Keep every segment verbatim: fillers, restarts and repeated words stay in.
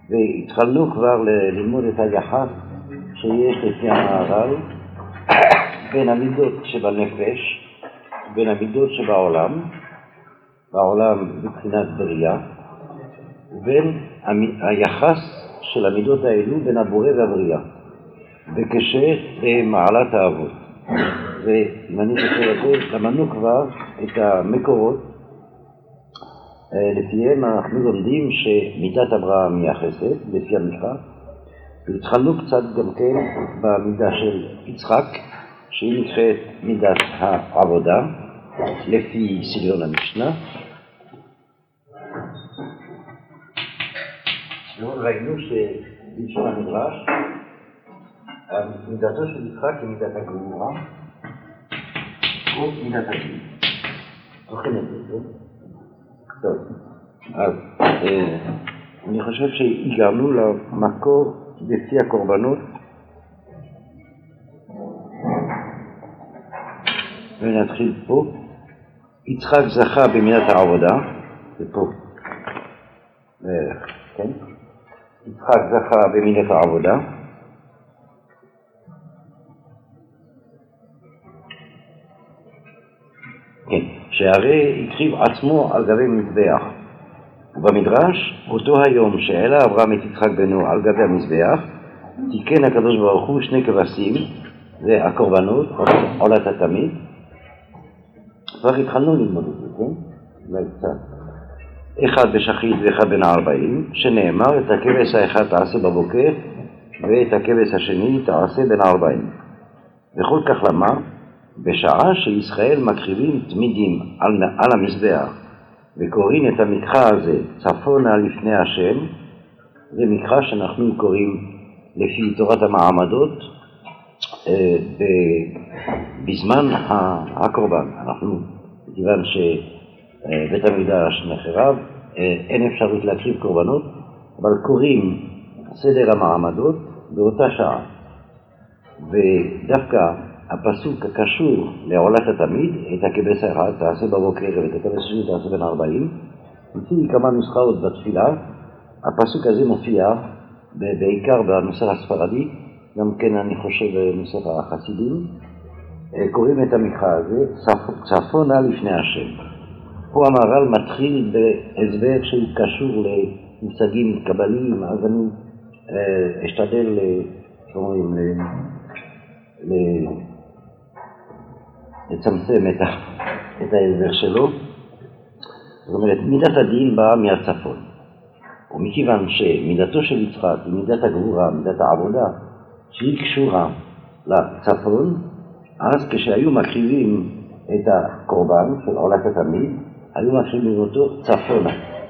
והתחלנו כבר ללמוד את היחס שיש לפי המהר"ל בין המידות שבנפש, בין המידות שבעולם, בעולם מבחינת בריאה, ובין היחס של המידות האלו בין הבורא והבריאה, בקשר למעלת האבות. ואם אני זוכר את זה, למדנו כבר את המקורות, לפיהם אנחנו לומדים שמידת אברהם היא החסד, לפי המקרא, והתחלנו קצת גם כן במידה של יצחק, שהיא נקראת מידת העבודה, לפי סגנון המשנה. ראינו שבלשון המדרש, מידתו של יצחק היא מידת הגבורה, או מידת הדין. זוכרים את זה, כן? טוב, אז אני חושב שהגענו למקור לפי הקורבנות, ונתחיל פה. יצחק זכה במידת העבודה, זה פה, כן? יצחק זכה במידת העבודה, כן, שהרי הקריב עצמו על גבי מזבח. ובמדרש, אותו היום שהעלה אברהם את יצחק בנו על גבי המזבח, תיקן הקדוש ברוך הוא שני כבשים, זה הקורבנות, עולת התמיד. כבר התחלנו ללמוד את זה, כן? אולי קצת. אחד בשחית ואחד בן ארבעים, שנאמר, את הכבש האחד תעשה בבוקר, ואת הכבש השני תעשה בן ארבעים. וכל כך למה, בשעה שישראל מקריבים תמידים על, על המזבח, וקוראים את המקרא הזה צפונה לפני השם, זה מקרא שאנחנו קוראים לפי תורת המעמדות אה, בזמן הקורבן. אנחנו, כיוון שבית המקדש נחרב, אה, אין אפשרות להקריב קורבנות, אבל קוראים סדר המעמדות באותה שעה. ודווקא הפסוק הקשור לעולת התמיד, את הכבש האחד תעשה בבוקר ואת הכבש השני תעשה בן ארבעים, לפי כמה נוסחאות בתפילה, הפסוק הזה מופיע בעיקר בנוסח הספרדי, גם כן אני חושב בנוסח החסידים, קוראים את המקרא הזה צפונה לפני השם. פה המהר"ל מתחיל בהסבר שהוא קשור למושגים קבליים, אז אני אשתדל שאומרים ל... לצמצם את, ה... את ההסבר שלו. זאת אומרת, מידת הדין באה מהצפון. ומכיוון שמידתו של יצחק היא מידת הגבורה, מידת העבודה, שהיא קשורה לצפון, אז כשהיו מקריבים את הקורבן של עולת התמיד, היו מקריבים אותו צפונה.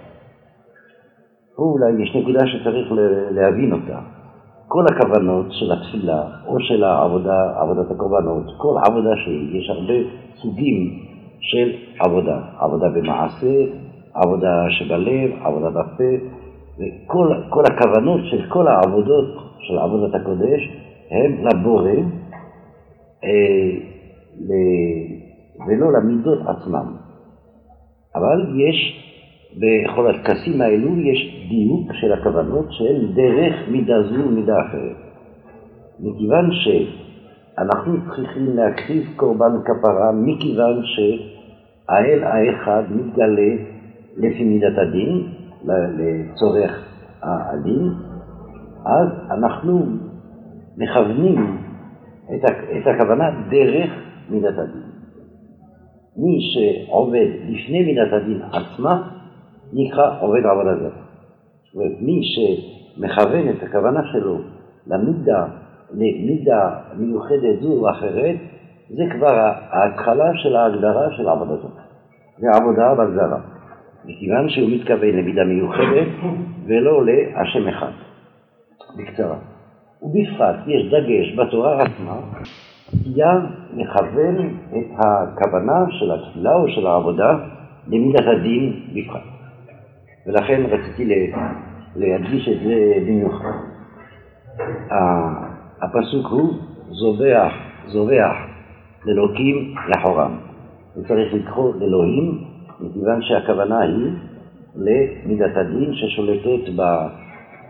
פה אולי יש נקודה שצריך להבין אותה. כל הכוונות של התפילה או של העבודה, עבודת הקורבנות, כל עבודה שהיא, יש הרבה סוגים של עבודה. עבודה במעשה, עבודה שבלב, עבודה בפה, וכל כל הכוונות של כל העבודות של עבודת הקודש הם לבורא אה, ל, ולא למידות עצמם. אבל יש בכל הטקסים האלו יש דיוק של הכוונות של דרך מידה זו ומידה אחרת. מכיוון שאנחנו צריכים להקריב קורבן כפרה, מכיוון שהאל האחד מתגלה לפי מידת הדין, לצורך הדין, אז אנחנו מכוונים את, את הכוונה דרך מידת הדין. מי שעובד לפני מידת הדין עצמה, נקרא עובד עבודה זרה. זאת אומרת, מי שמכוון את הכוונה שלו למידה, למידה מיוחדת זו או אחרת, זה כבר ההתחלה של ההגדרה של עבודה זרה. זה עבודה בזרה. מכיוון שהוא מתכוון למידה מיוחדת ולא להשם אחד. בקצרה. ובפרט יש דגש בתורה עצמה, היה מכוון את הכוונה של התפילה או של העבודה למידת הדין בפרט. ולכן רציתי להדגיש את זה במיוחד. הפסוק הוא זובח, זובח לאלוקים לחורם. וצריך לקרוא לאלוהים, מכיוון שהכוונה היא למידת הדין ששולטת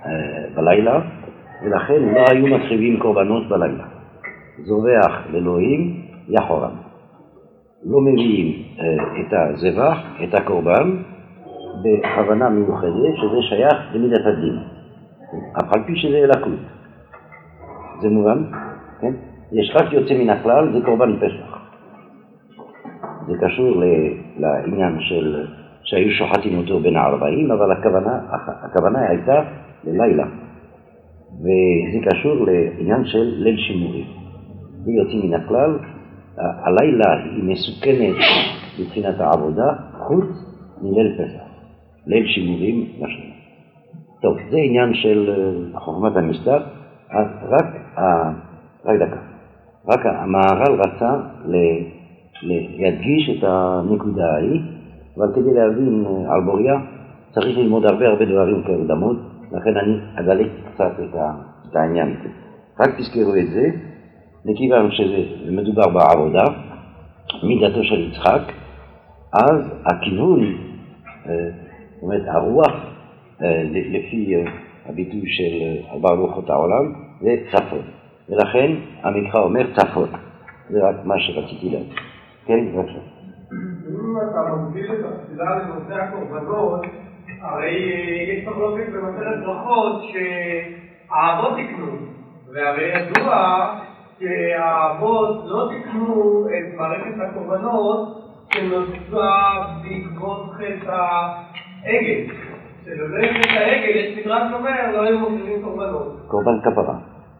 בלילה, ולכן לא היו מקריבים קורבנות בלילה. זובח לאלוהים יחורם. לא מביאים את הזבח, את הקורבן, בכוונה מיוחדת, שזה שייך למידת הדין. אף על פי שזה אלוקות. זה מובן? כן? יש רק יוצא מן הכלל, זה קורבן פסח. זה קשור לעניין של שהיו שוחטים אותו בין הארבעים, אבל הכוונה, הכוונה הייתה ללילה. וזה קשור לעניין של ליל שימורים. זה יוצא מן הכלל, הלילה היא מסוכנת מבחינת העבודה, חוץ מליל פסח. ליל שימורים לשנה. טוב, זה עניין של חוכמת הנסתר, רק, רק דקה. רק המהר"ל רצה להדגיש את הנקודה ההיא, אבל כדי להבין על בוריה צריך ללמוד הרבה הרבה דברים כקדמות, לכן אני אדלק קצת את העניין. רק תזכרו את זה, מכיוון שזה מדובר בעבודה, מידתו של יצחק, אז הכיוון, זאת אומרת הרוח, לפי הביטוי של ארבע רוחות העולם, זה צפון. ולכן המקרא אומר צפון. זה רק מה שרציתי להגיד. כן, בבקשה. אם אתה מגביל את התפילה לנושא הקורבנות, הרי יש מחלוקת במסכת ברכות שהאבות תקנו, והרי ידוע שהאבות לא תקנו את מערכת הקורבנות שנוצרה בעקבות חטא העגל. שלולא חטא העגל, יש מדרש אומר, לא היו מקריבים קורבנות. קורבן כפרה.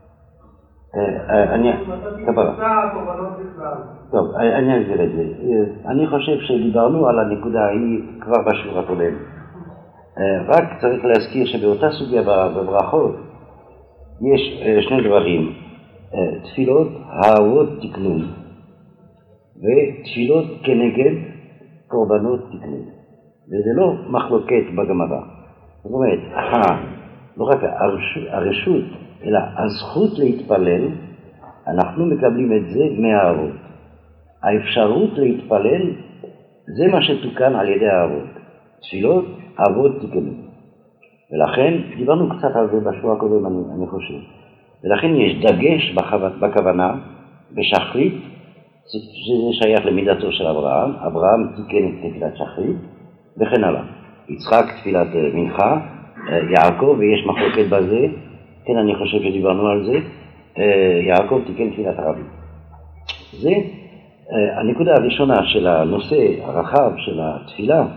אני, כפרה. טוב, אני אגזיר את זה. אני חושב שדיברנו על הנקודה ההיא כבר בשיעור הקודם. רק צריך להזכיר שבאותה סוגיה בברכות יש שני דברים. תפילות האבות תקנו ותפילות כנגד קורבנות תקנו. וזה לא מחלוקת בגמרא. זאת אומרת, לא רק הרשות, אלא הזכות להתפלל, אנחנו מקבלים את זה מהאבות. האפשרות להתפלל, זה מה שתוקן על ידי האבות. תפילות, האבות תקנו. ולכן, דיברנו קצת על זה בשבוע הקודם, אני, אני חושב. ולכן יש דגש בכוונה, בשחרית, שזה שייך למידתו של אברהם. אברהם תיקן את תפילת שחרית, וכן הלאה. יצחק תפילת מנחה, יעקב, ויש מחלוקת בזה, כן, אני חושב שדיברנו על זה, יעקב תיקן תפילת ערבית. זה הנקודה הראשונה של הנושא הרחב של התפילה,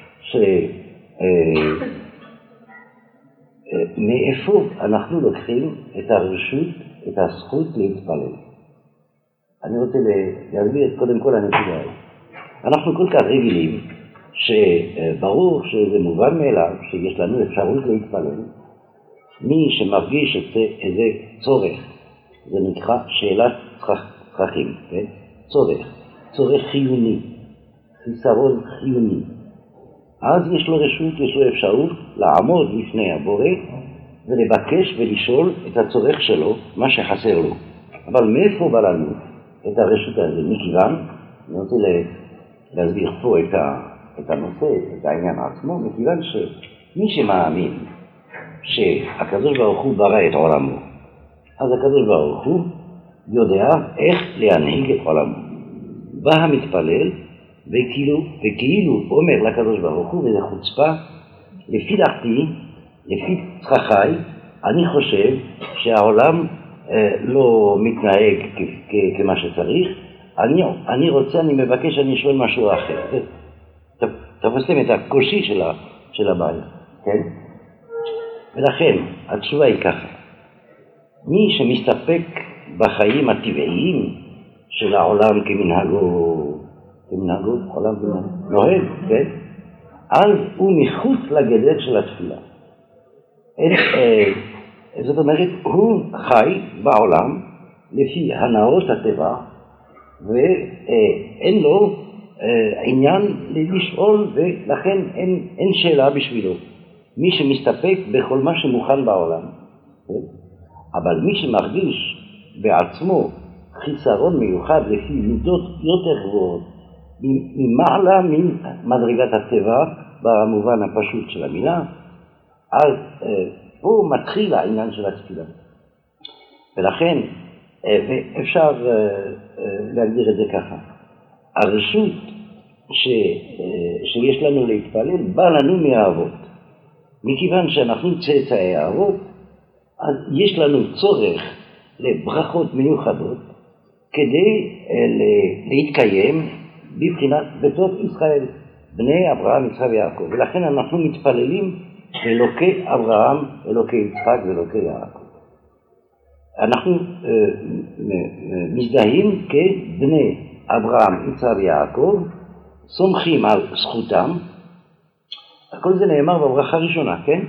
שמאיפה אנחנו לוקחים את הרשות, את הזכות להתפלל. אני רוצה להסביר קודם כל הנקודה. אנחנו כל כך רגילים, שברור שזה מובן מאליו, שיש לנו אפשרות להתפלל, מי שמרגיש את זה, איזה צורך, זה נקרא שאלת צרכים, כן? צורך, צורך חיוני, חיסרון חיוני. אז יש לו רשות, יש לו אפשרות לעמוד לפני הבורא ולבקש ולשאול את הצורך שלו, מה שחסר לו. אבל מאיפה בא לנו את הרשות הזה? מכיוון, אני רוצה להסביר פה את, ה, את הנושא, את העניין עצמו, מכיוון שמי שמאמין שהקדוש ברוך הוא ברא את עולמו, אז הקדוש ברוך הוא יודע איך להנהיג את עולמו. בא המתפלל וכאילו, וכאילו אומר לקדוש ברוך הוא, וזה חוצפה, לפי דעתי, לפי צרכיי, אני חושב שהעולם אה, לא מתנהג כ- כ- כמה שצריך, אני, אני רוצה, אני מבקש, אני שואל משהו אחר. תפסתם את הקושי של, ה, של הבעיה, כן? ולכן, התשובה היא ככה. מי שמסתפק בחיים הטבעיים של העולם כמנהגו, כמנהגו, עולם כמנהגו, נוהג, כן? אז הוא מחוץ לגדר של התפילה. אין, אה, זאת אומרת, הוא חי בעולם לפי הנאות הטבע, ואין לו אה, עניין לשאול, ולכן אין, אין שאלה בשבילו. מי שמסתפק בכל מה שמוכן בעולם. אבל מי שמרגיש בעצמו חיסרון מיוחד לפי מידות יותר גבוהות, ממעלה ממדרגת הטבע במובן הפשוט של המילה, אז פה מתחיל העניין של התפילה. ולכן אפשר להגדיר את זה ככה. הרשות ש, שיש לנו להתפלל בא לנו מהאבות. מכיוון שאנחנו צאצאי האבות, אז יש לנו צורך לברכות מיוחדות כדי להתקיים בבחינת בתוך ישראל, בני אברהם, יצחק ויעקב. ולכן אנחנו מתפללים אלוקי אברהם, אלוקי יצחק ואלוקי יעקב. אנחנו אה, מזדהים כבני אברהם, יצחק ויעקב, סומכים על זכותם. הכל זה נאמר בברכה הראשונה, כן?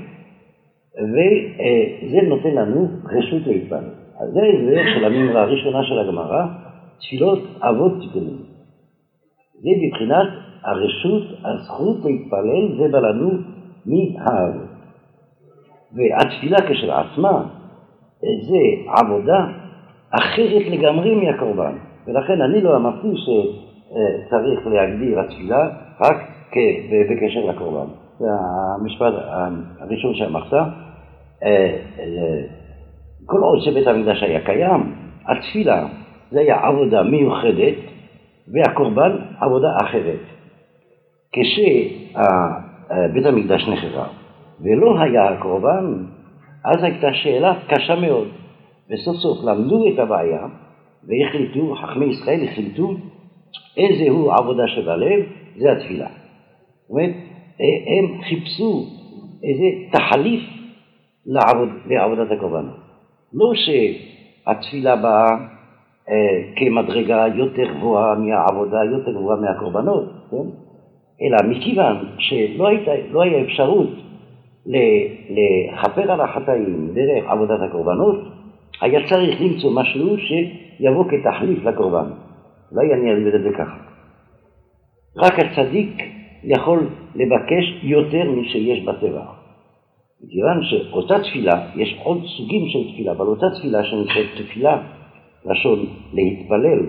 וזה נותן לנו רשות להתפלל. אז זה ההסבר של הממרה הראשונה של הגמרא, תפילות אבות תיקונים. זה בבחינת הרשות, הזכות להתפלל, זה בא לנו מהאבות. והתפילה כשלעצמה, זה עבודה אחרת לגמרי מהקורבן. ולכן אני לא אמרתי שצריך להגדיר התפילה רק בקשר לקורבן. זה המשפט הראשון שאמרת. כל עוד שבית המקדש היה קיים, התפילה זה היה עבודה מיוחדת, והקורבן עבודה אחרת. כשבית המקדש נחרב ולא היה הקורבן, אז הייתה שאלה קשה מאוד. וסוף סוף למדו את הבעיה והחליטו, חכמי ישראל החליטו איזהו עבודה שבלב, זה התפילה. זאת אומרת, הם חיפשו איזה תחליף לעבוד, לעבודת הקורבן. לא שהתפילה באה אה, כמדרגה יותר גבוהה מהעבודה, יותר גבוהה מהקורבנות, כן? אלא מכיוון שלא הייתה, לא היה אפשרות לחפר על החטאים דרך עבודת הקורבנות, היה צריך למצוא משהו שיבוא כתחליף לקורבן. אולי אני אגיד את זה ככה. רק הצדיק יכול לבקש יותר משיש בטבע. מכיוון שאותה תפילה, יש עוד סוגים של תפילה, אבל אותה תפילה שנקראת תפילה, לשון להתפלל,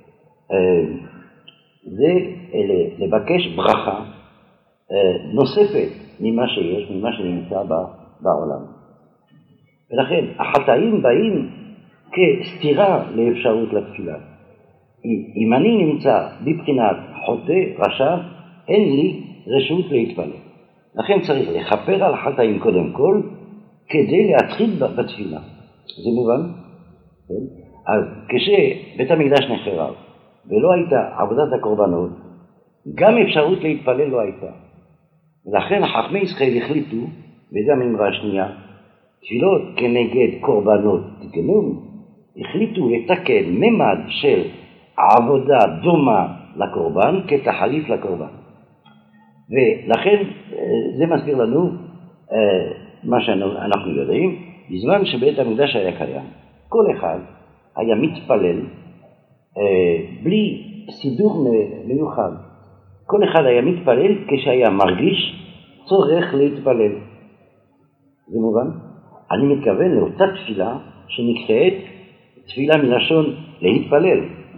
זה לבקש ברכה נוספת ממה שיש, ממה שנמצא בעולם. ולכן החטאים באים כסתירה לאפשרות לתפילה. אם אני נמצא בבחינת חוטא רשע, אין לי רשות להתפלל. לכן צריך לחפר על החטאים קודם כל, כדי להתחיל בתפילה. זה מובן? כן? אז כשבית המקדש נחרב, ולא הייתה עבודת הקורבנות, גם אפשרות להתפלל לא הייתה. ולכן חכמי ישראל החליטו, וזה הממרה השנייה, תפילות כנגד קורבנות תיקנון, החליטו לתקן ממד של עבודה דומה לקורבן כתחליף לקורבן. ולכן זה מסביר לנו מה שאנחנו יודעים, בזמן שבית המקדש היה קיים, כל אחד היה מתפלל בלי סידור מיוחד. כל אחד היה מתפלל כשהיה מרגיש צורך להתפלל. זה מובן? אני מתכוון לאותה תפילה שנקראת תפילה מלשון להתפלל.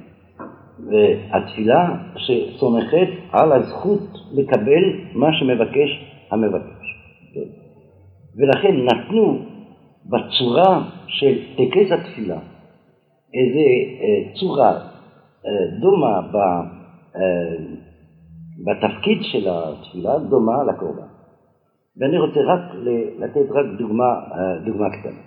והתפילה שסומכת על הזכות לקבל מה שמבקש המבקש. ולכן נתנו בצורה של טקס התפילה איזו צורה דומה בתפקיד של התפילה, דומה לקורבן. ואני רוצה רק לתת רק דוגמה, דוגמה קטנה.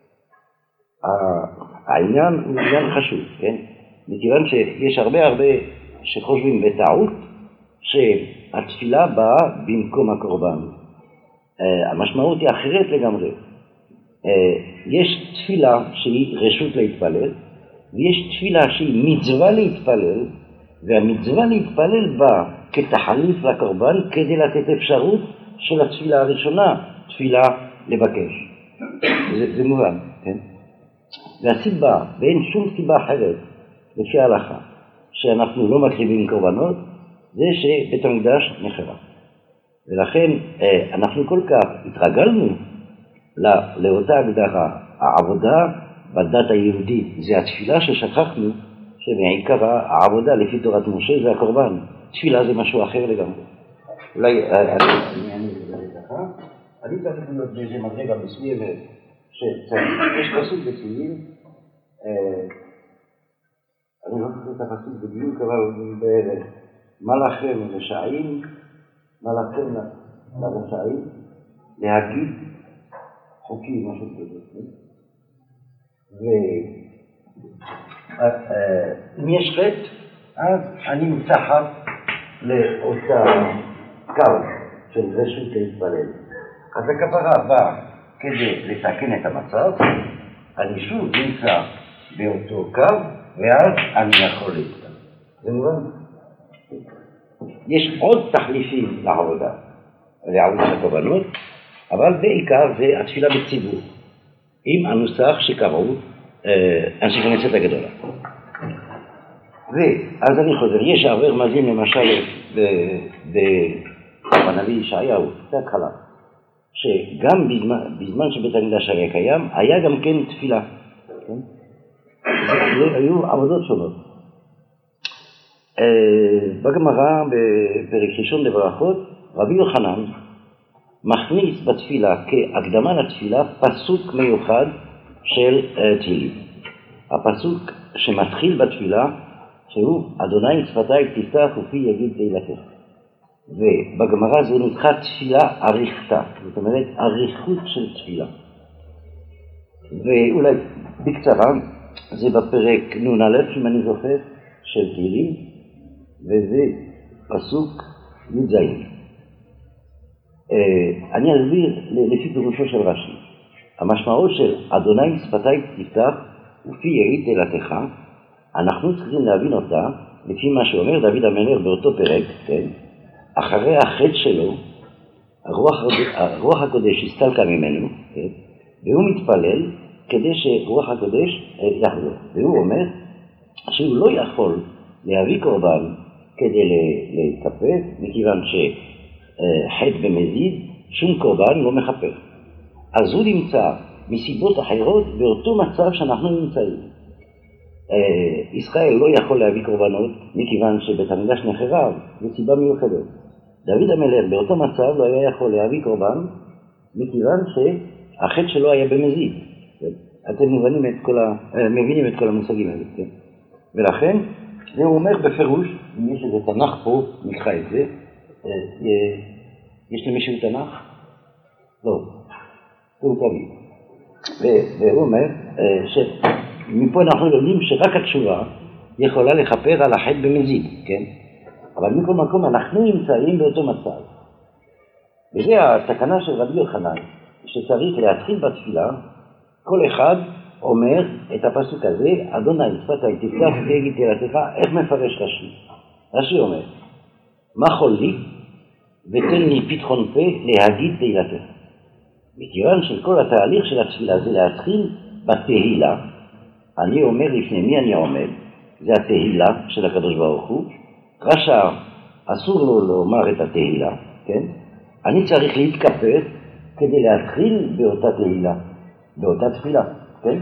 העניין הוא עניין חשוב, כן? מכיוון שיש הרבה הרבה שחושבים בטעות שהתפילה באה במקום הקורבן. המשמעות היא אחרת לגמרי. יש תפילה שהיא רשות להתפלל, ויש תפילה שהיא מצווה להתפלל, והמצווה להתפלל באה כתחליף לקורבן כדי לתת אפשרות של התפילה הראשונה, תפילה לבקש. זה, זה מובן, כן? והסיבה, ואין שום סיבה אחרת, לפי ההלכה, שאנחנו לא מקריבים קורבנות, זה שבית המקדש נחרב. ולכן אנחנו כל כך התרגלנו לא, לאותה הגדרה. העבודה בדת היהודית זה התפילה, ששכחנו שמעיקר העבודה לפי תורת משה זה הקורבן. תפילה זה משהו אחר לגמרי. אולי אני אגיד את זה ככה. אני צריך להיות באיזה מדרגה מסוימת שצריך, יש פסוק בתהילים, אני לא חושב את הפסוק בדיוק, אבל בערך, מה לכם רשעים, מה לכם לרשעים, להגיד חוקים, משהו כזה. ואם יש חטא, אז אני מתחת לאותה קו של רשות להתפלל. אז הכפרה באה כדי לתקן את המצב, אני שוב נמצא באותו קו, ואז אני יכול להתפלל. זה מובן? יש עוד תחליפים לעבודה, לעבודת הקורבנות, אבל בעיקר זה התפילה בציבור, עם הנוסח שקראו אנשי כנסת הגדולה. ואז אני חוזר, יש עבר מזין למשל בנביא ישעיהו, קצת חלק, שגם בזמן, בזמן שבית המקדש היה קיים, היה גם כן תפילה. כן? זה היו עבודות שונות. בגמרא, בפרק ראשון לברכות, רבי יוחנן מכניס בתפילה כהקדמה לתפילה פסוק מיוחד של תהילים. הפסוק שמתחיל בתפילה, שהוא אדוני שפתיי תפתח ופי יגיד תהילתך. ובגמרא זה נקרא תפילה אריכתה, זאת אומרת אריכות של תפילה. ואולי בקצרה, זה בפרק נון א', אם אני זוכר, של תהילים, וזה פסוק י"ז. אני אסביר לפי פירושו של רש"י. המשמעות של אדוני שפתיי תפתח ופי יגיד תהילתך, אנחנו צריכים להבין אותה לפי מה שאומר דוד המלך באותו פרק, כן? אחרי החטא שלו, הרוח, הרוח הקודש הסתלקה ממנו, כן? והוא מתפלל כדי שרוח הקודש יחזור. והוא אומר שהוא לא יכול להביא קורבן כדי להתכפר, מכיוון שחטא במזיד, שום קורבן לא מכפר. אז הוא נמצא מסיבות אחרות באותו מצב שאנחנו נמצאים. ישראל לא יכול להביא קורבנות מכיוון שבית המקדש נחרב, זו סיבה מיוחדת. דוד המלך באותו מצב לא היה יכול להביא קורבן מכיוון שהחטא שלו היה במזיד. אתם מבינים את כל, ה... מבינים את כל המושגים האלה, כן? ולכן זה הוא אומר בפירוש, אם יש איזה תנ"ך פה, נקרא את זה, יש למישהו תנ"ך? לא, הוא תמיד. והוא אומר שמפה אנחנו יודעים שרק התשובה יכולה לכפר על החטא במזיד, כן? אבל מכל מקום אנחנו נמצאים באותו מצב. וזה התקנה של רבי יוחנן, שצריך להתחיל בתפילה, כל אחד אומר את הפסוק הזה, אדוני שפתיי תפתח ויגיד תהילתך, איך מפרש רש"י? רש"י אומר, מה יכול לי ותן לי פתחון פה להגיד תהילתך. מכיוון שכל התהליך של התפילה זה להתחיל בתהילה, אני אומר לפני מי אני עומד, זה התהילה של הקדוש ברוך הוא, רשע אסור לו לומר את התהילה, כן? אני צריך להתכפר כדי להתחיל באותה תהילה, באותה תפילה, כן?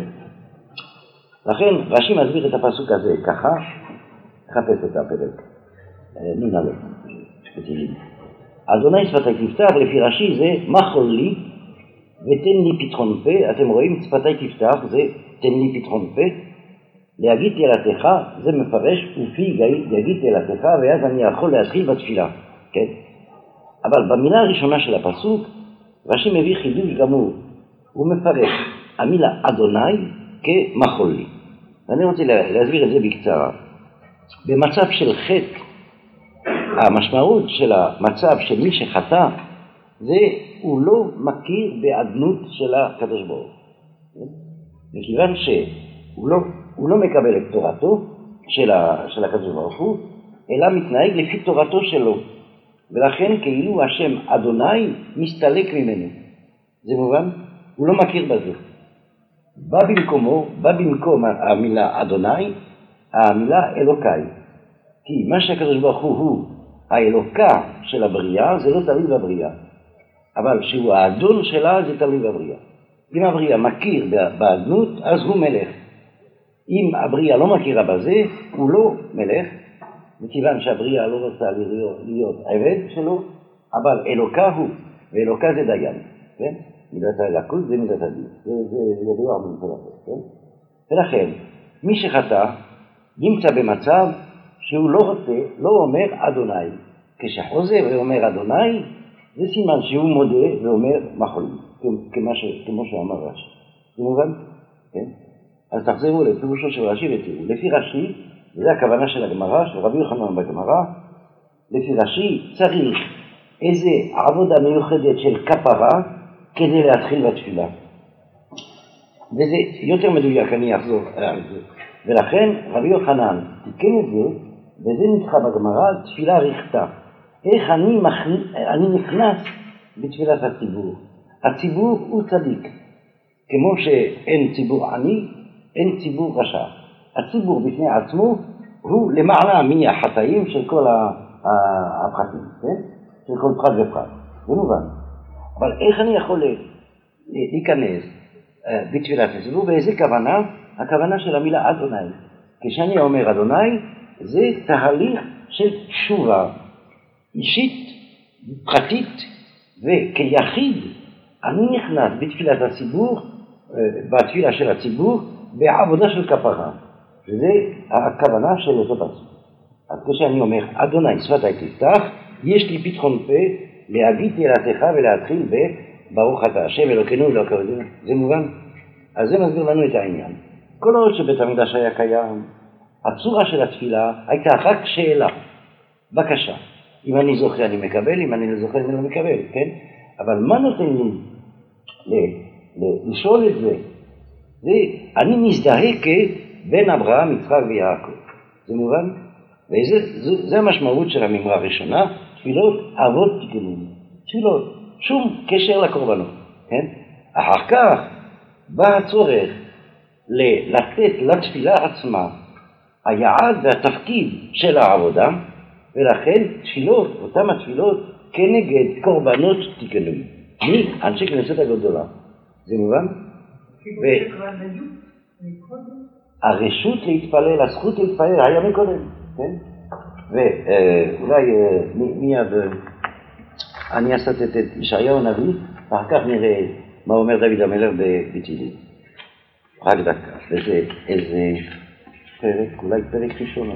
לכן רש"י מסביר את הפסוק הזה ככה, חפש את הפרק, נון א', בתהילים. אדוני שפתיי תפתח, לפי רש"י זה מה יכול לי ותן לי פתחון פה, אתם רואים שפתיי תפתח זה תן לי פתחון פה, להגיד תהילתך זה מפרש ופי יגיד תהילתך, ואז אני יכול להתחיל בתפילה, כן? אבל במילה הראשונה של הפסוק רש"י מביא חידוש גמור, הוא מפרש המילה אדוני כמחול לי. ואני רוצה להסביר את זה בקצרה. במצב של חטא, המשמעות של המצב של מי שחטא זה הוא לא מכיר באדנות של הקדוש ברוך הוא, מכיוון שהוא לא, הוא לא מקבל את תורתו של, ה, של הקדוש ברוך הוא, אלא מתנהג לפי תורתו שלו, ולכן כאילו השם אדוני מסתלק ממנו. זה מובן? הוא לא מכיר בזה. בא במקומו, בא במקום המילה אדוני, המילה אלוקאי. כי מה שהקדוש ברוך הוא הוא האלוקה של הבריאה, זה לא תלוי בבריאה. אבל שהוא האדון שלה, זה תלוי בבריאה. אם הבריאה מכיר באדנות, אז הוא מלך. אם הבריאה לא מכירה בזה, הוא לא מלך, מכיוון שהבריאה לא רוצה להיות, להיות עבד שלו, אבל אלוקה הוא, ואלוקה זה דיין. כן? מידת הלקות זה מידת הדין, זה, זה ידוע מלכות, כן? ולכן, מי שחטא נמצא במצב שהוא לא רוצה, לא אומר אדוני. כשחוזר ואומר אדוני, זה סימן שהוא מודה ואומר מחולים, כמו, ש, כמו שאמר רש"י. זה מובן? כן? אז תחזרו לפירושו של רש"י ותראו. לפי רש"י, זה הכוונה של הגמרא, של רבי יוחנן בגמרא, לפי רש"י צריך איזו עבודה מיוחדת של כפרה כדי להתחיל בתפילה. וזה יותר מדויק, אני אחזור על זה. ולכן רבי יוחנן תיקן את זה, וזה נדחה בגמרא, תפילה ריחתה. איך אני, מכנ... אני נכנס בתפילת הציבור. הציבור הוא צדיק. כמו שאין ציבור עני, אין ציבור רשע. הציבור בפני עצמו הוא למעלה מהחטאים של כל הפחתים, כן? של כל פחת ופחת. זה מובן. אבל איך אני יכול להיכנס בתפילת הציבור? באיזה כוונה? הכוונה של המילה אדוני. כשאני אומר אדוני, זה תהליך של תשובה אישית, פרטית, וכיחיד אני נכנס בתפילת הציבור, בתפילה של הציבור, בעבודה של כפרה. וזה הכוונה של אותו פסוק. אז כשאני אומר אדוני שפתי תפתח, יש לי פתחון פה להגיד תהילתך ולהתחיל בברוך אתה השם אלוקינו ואלוקינו. זה מובן? אז זה מסביר לנו את העניין. כל עוד שבית המקדש היה קיים, הצורה של התפילה הייתה רק שאלה, בקשה. אם אני זוכה אני מקבל, אם אני לא זוכה אני לא מקבל, כן? אבל מה נותן לי ל- ל- לשאול את זה? זה אני מזדהה כבן אברהם, יצחק ויעקב. זה מובן? וזה זה, זה המשמעות של הממרה הראשונה, תפילות אבות תיקונים. תפילות, שום קשר לקורבנות, כן? אחר כך בא הצורך לתת לתפילה עצמה היעד והתפקיד של העבודה, ולכן תפילות, אותם התפילות, כנגד קורבנות תיקונים. מי? אנשי כנסת הגדולה. זה מובן? והרשות להתפלל, הזכות להתפלל, היה מקודם, כן? ואולי מיד אני אסתת את ישעיהו הנביא, ואחר כך נראה מה אומר דוד המלך בתהילים. רק דקה, וזה איזה פרק, אולי פרק ראשון.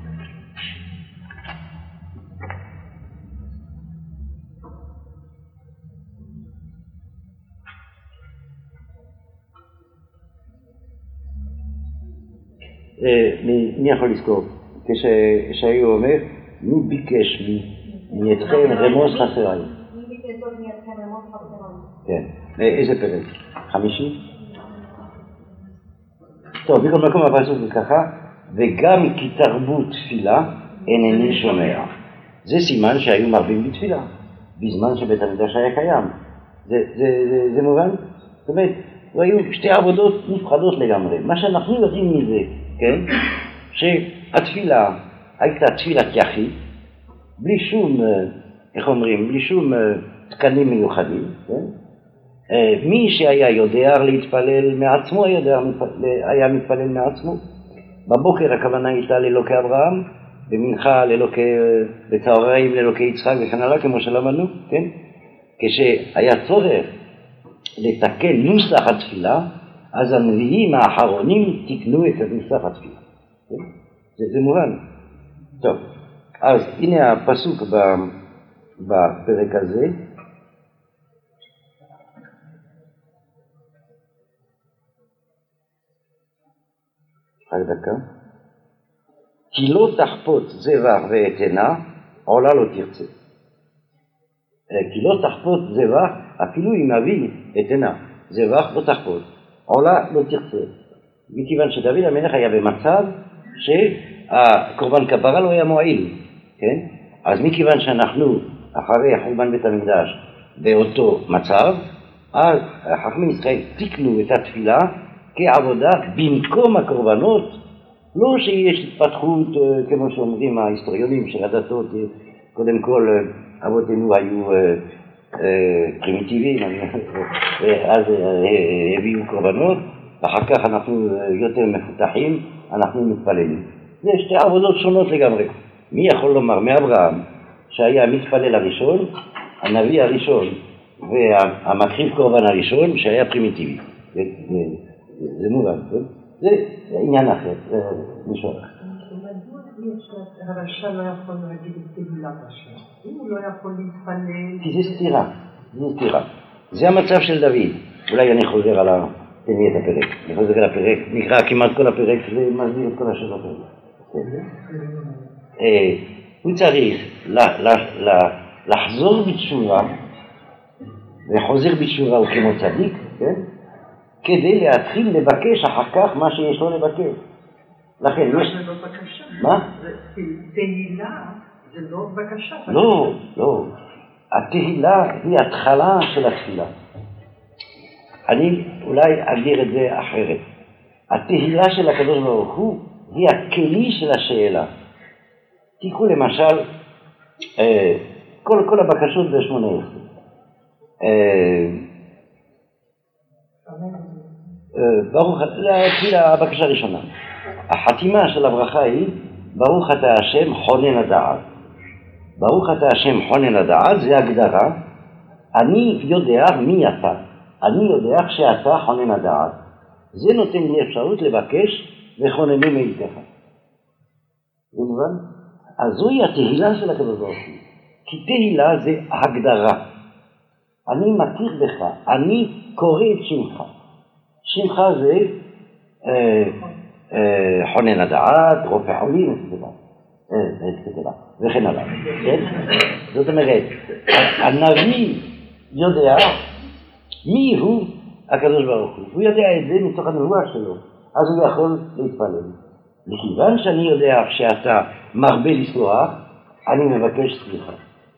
מי יכול לזכור? כשהיו אומר, מי ביקש מידכם רמוז חסריים? מי ביקש עוד מידכם רמוז חסריים? כן. איזה פרק? חמישי? טוב, בכל מקום הפסוק זה ככה, וגם כי תרבו תפילה אינני שומע. זה סימן שהיו מרבים בתפילה, בזמן שבית המקדש היה קיים. זה, זה, זה, זה מובן? זאת אומרת, היו שתי עבודות נפרדות לגמרי. מה שאנחנו יודעים מזה, כן? שהתפילה הייתה תפילת יחיד, בלי שום, איך אומרים, בלי שום תקנים מיוחדים, כן? מי שהיה יודע להתפלל מעצמו, היה, היה מתפלל מעצמו. בבוקר הכוונה הייתה לאלוקי אברהם, במנחה לאלוקי, בצהריים לאלוקי יצחק וכן הלאה, כמו שלמדנו, כן? כשהיה צורך לתקן נוסח התפילה, אז הנביאים האחרונים תקנו את נוסח התפילה. כן? זה, זה מובן. טוב, אז הנה הפסוק בפרק הזה. רק דקה. כי לא תחפוץ זבח ואתנה, עולה לא תרצה. כי לא תחפוץ זבח, אפילו אם אביא אתנה, זבח לא תחפוץ, עולה לא תרצה. מכיוון שדוד המלך היה במצב שהקורבן כפרה לא היה מועיל, כן? אז מכיוון שאנחנו אחרי חורבן בית המקדש באותו מצב, אז חכמי ישראל תיקנו את התפילה כעבודה במקום הקורבנות, לא שיש התפתחות, כמו שאומרים ההיסטוריונים של הדתות, קודם כל אבותינו היו פרימיטיביים, ואז הביאו קורבנות, ואחר כך אנחנו יותר מפותחים, אנחנו מתפללים. זה שתי עבודות שונות לגמרי. מי יכול לומר מאברהם שהיה מתפלל הראשון, הנביא הראשון, והמקריב קורבן הראשון שהיה פרימיטיבי. זה, זה, זה מובן, כן? זה עניין אחר, זה מישהו אחר. מדוע הרשע לא יכול להגיד את תהילת השם? אם הוא לא יכול להתפלל... כי זה סתירה, זה סתירה. זה המצב של דוד. אולי אני חוזר על ה... תן לי את הפרק. אני חוזר על הפרק, נקרא כמעט כל הפרק, זה מסביר את כל השאלות האלה. הוא צריך לחזור בתשובה, וחוזר בתשובה הוא כמו צדיק, כן? כדי להתחיל לבקש אחר כך מה שיש לו לבקש. לכן יש... זה לא בקשה. מה? תהילה זה לא בקשה. לא, לא. התהילה היא התחלה של התפילה. אני אולי אגדיר את זה אחרת. התהילה של הקדוש ברוך הוא היא הכלי של השאלה. תיקחו למשל כל, כל הבקשות ב-שמונה עשרה. ברוך, להתחילה הבקשה הראשונה. החתימה של הברכה היא ברוך אתה השם חונן הדעת. ברוך אתה השם חונן הדעת זה הגדרה. אני יודע מי אתה. אני יודע שאתה חונן הדעת. זה נותן לי אפשרות לבקש וחוננו מאיתך. זה מובן? אז זוהי התהילה של הקדוש ברוך הוא. כי תהילה זה הגדרה. אני מכיר בך, אני קורא את שמך. שמך זה אה, אה, חונן הדעת, רופא חולים, אצטלה, וכן הלאה. זאת אומרת, הנביא יודע מי הוא הקדוש ברוך הוא. הוא יודע את זה מתוך הנבואה שלו, אז הוא יכול להתפלל. מכיוון שאני יודע שאתה מרבה לסלוח, אני מבקש סליחה.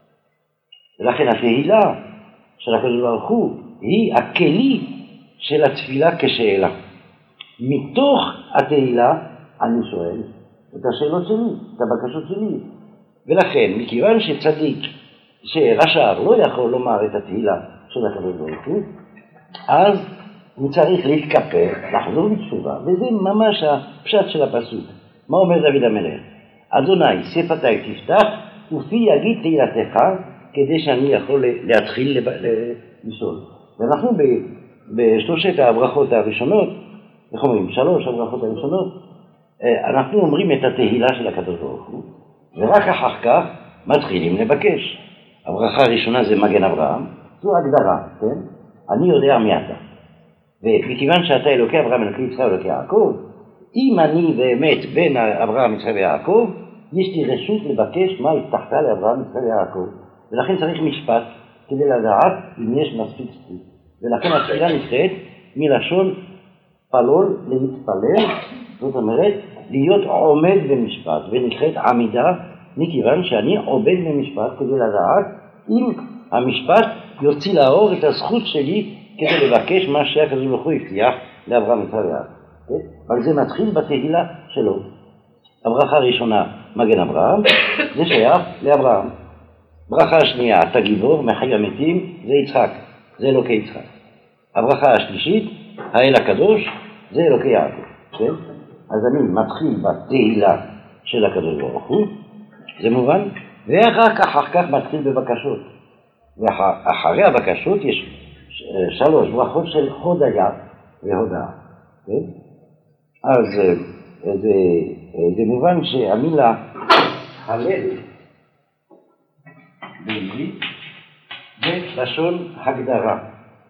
ולכן התהילה של הקדוש ברוך הוא היא הכלי של התפילה כשאלה. מתוך התהילה אני שואל את השאלות שלי, את הבקשות שלי. ולכן, מכיוון שצדיק, שרשע לא יכול לומר את התהילה של הקדוש ברוך הוא, אז הוא צריך להתכפר, לחזור בתשובה, וזה ממש הפשט של הפסוק. מה אומר דוד המלך? אדוני, שפתי תפתח, ופי יגיד תהילתך, כדי שאני יכול להתחיל לשאול. ואנחנו בשלושת הברכות הראשונות, איך אומרים? שלוש הברכות הראשונות, אנחנו אומרים את התהילה של הקדוש ברוך הוא, ורק אחר כך מתחילים לבקש. הברכה הראשונה זה מגן אברהם, זו הגדרה, כן? אני יודע מי אתה. ומכיוון שאתה אלוקי אברהם, אלוקי יצחק, אלוקי יעקב, אם אני באמת בין אברהם, יצחק ויעקב, יש לי רשות לבקש מה הבטחת לאברהם, יצחק ויעקב. ולכן צריך משפט כדי לדעת אם יש מספיק זכות. ולכן התפילה נקראת מלשון פלול להתפלל, זאת אומרת להיות עומד במשפט, ונקראת עמידה מכיוון שאני עובד במשפט כדי לדעת אם המשפט יוציא לאור את הזכות שלי כדי לבקש מה שהקדוש ברוך הוא הבטיח לאברהם יצחק ויעקב. אבל זה מתחיל בתהילה שלו. הברכה הראשונה מגן אברהם, זה שייך לאברהם. ברכה השנייה, אתה גיבור, מחי המתים, זה יצחק, זה אלוקי יצחק. הברכה השלישית, האל הקדוש, זה אלוקי יעקב. כן? אז אני מתחיל בתהילה של הקדוש ברוך הוא, זה מובן, ואחר כך, אחר כך מתחיל בבקשות. ואחרי הבקשות יש שלוש ברכות של הודיה והודאה. כן? אז זה, זה מובן שהמילה הלל בעברית זה לשון הגדרה.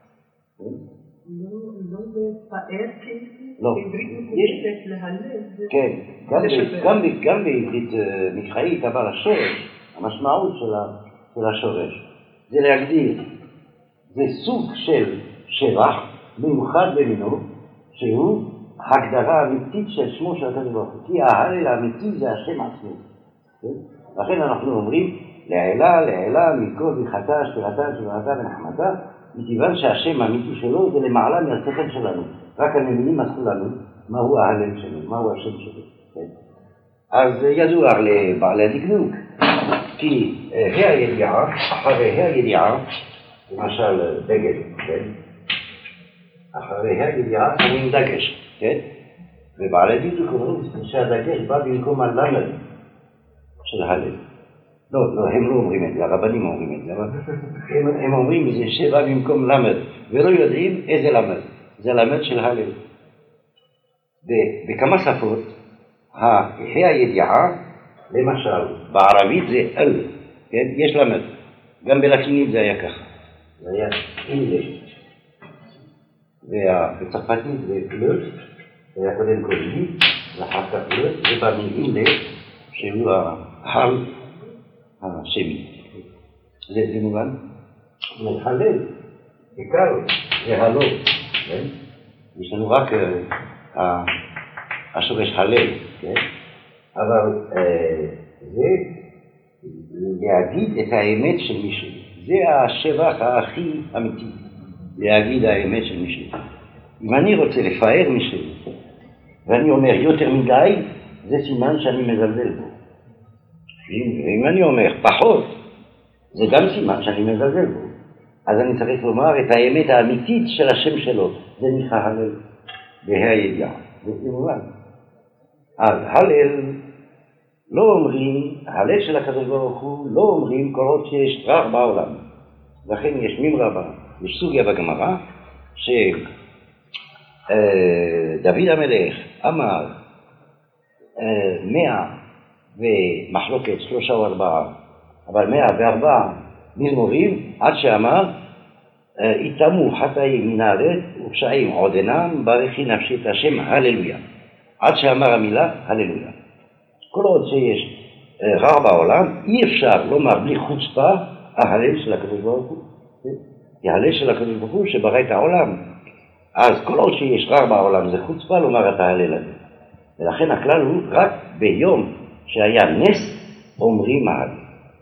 לא בפאר לא. בעברית מקודשת להלל. כן, גם בעברית מקראית, אבל השורש, המשמעות של השורש, זה להגדיר, זה סוג של שבח מיוחד במינו, שהוא הגדרה אמיתית של שמו של הקדוש ברוך הוא. כי ההלל האמיתי זה השם עצמו. לכן אנחנו אומרים, לעילה, לעילה, מכל ברכתה, שתירתה, שבראתה ונחמתה, מכיוון שהשם האמיתי שלו זה למעלה מהשכל שלנו. רק הנמינים מסרו לנו מהו ההלל שלו, מהו השם שלו. אז ידוע לבעלי הדקדוק, כי ה' הידיעה, אחרי ה' הידיעה, למשל דגל, כן? אחרי ה' הידיעה שמים דגש, כן? ובעלי הדקדוק אומרים שהדגש בא במקום הלמד של הלל. לא, לא, הם לא אומרים את זה, הרבנים אומרים את זה, אבל הם, הם אומרים זה שבע במקום למד, ולא יודעים איזה למד, זה למד של הלל. בכמה שפות, ה' הידיעה, למשל, בערבית זה אל, כן? יש למד, גם בלטינית זה היה ככה, זה היה אינלה, ובצרפתית זה פלוט, זה היה קודם כל לי, ואחר כך פלוט, זה בא מאינלה, שהוא ההל, השמי. זה, זה מובן? הלל, עיקר, זה הלא, כן? יש לנו רק uh, השורש הלל, כן? אבל uh, זה להגיד את האמת של מישהו. זה השבח הכי אמיתי, להגיד האמת של מישהו. אם אני רוצה לפאר מישהו, ואני אומר יותר מדי, זה סימן שאני מזלזל בו. אם אני אומר פחות, זה גם סימן שאני מזלזל בו. אז אני צריך לומר את האמת האמיתית של השם שלו. זה נקרא הלל, בה"א הידיעה. זה מובן. אז הלל לא אומרים, הלל של הקדוש ברוך הוא לא אומרים כל עוד שיש רע בעולם. לכן יש מימרה בה, יש סוגיה בגמרא, שדוד המלך אמר מאה ומחלוקת שלושה או ארבעה, אבל מאה וארבעה מזמורים, עד שאמר איתמו חטאים מן הארץ ופשעים עוד אינם, ברכי נפשי את השם הללויה. עד שאמר המילה הללויה. כל עוד שיש רע בעולם, אי אפשר לומר בלי חוצפה ההלל של הקדוש ברוך הוא. ההלל של הקדוש ברוך הוא שברא את העולם. אז כל עוד שיש רע בעולם זה חוצפה לומר את ההלל הזה. ולכן הכלל הוא רק ביום שהיה נס אומרים הלל.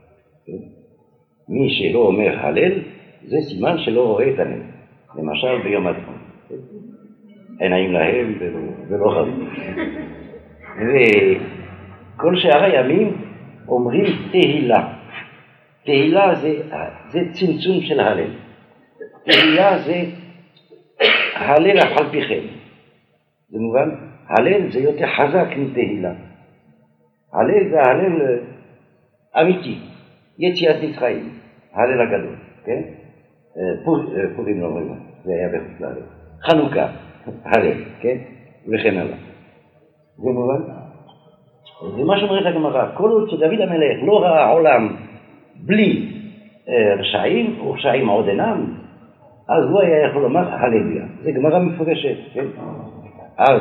מי שלא אומר הלל זה סימן שלא רואה את הנס. למשל ביום הדפון. אין נעים להם ולא, ולא חבים. וכל שאר הימים אומרים תהילה. תהילה זה, זה צמצום של הלל. תהילה זה הלל אף על פיכם. זה מובן? הלל זה יותר חזק מתהילה. הלל זה הלל אמיתי. יציאת מצרים. הלל הגדול. כן? פור, פורים לא אומרים. זה היה בחוץ להלל. חנוכה. הלל. כן? וכן הלאה. זה מובן? זה מה שאומרת הגמרא. כל עוד שדוד המלך לא ראה עולם בלי רשעים, או רשעים עוד אינם, אז הוא היה יכול לומר הללויה. זה גמרא מפורשת, כן? אז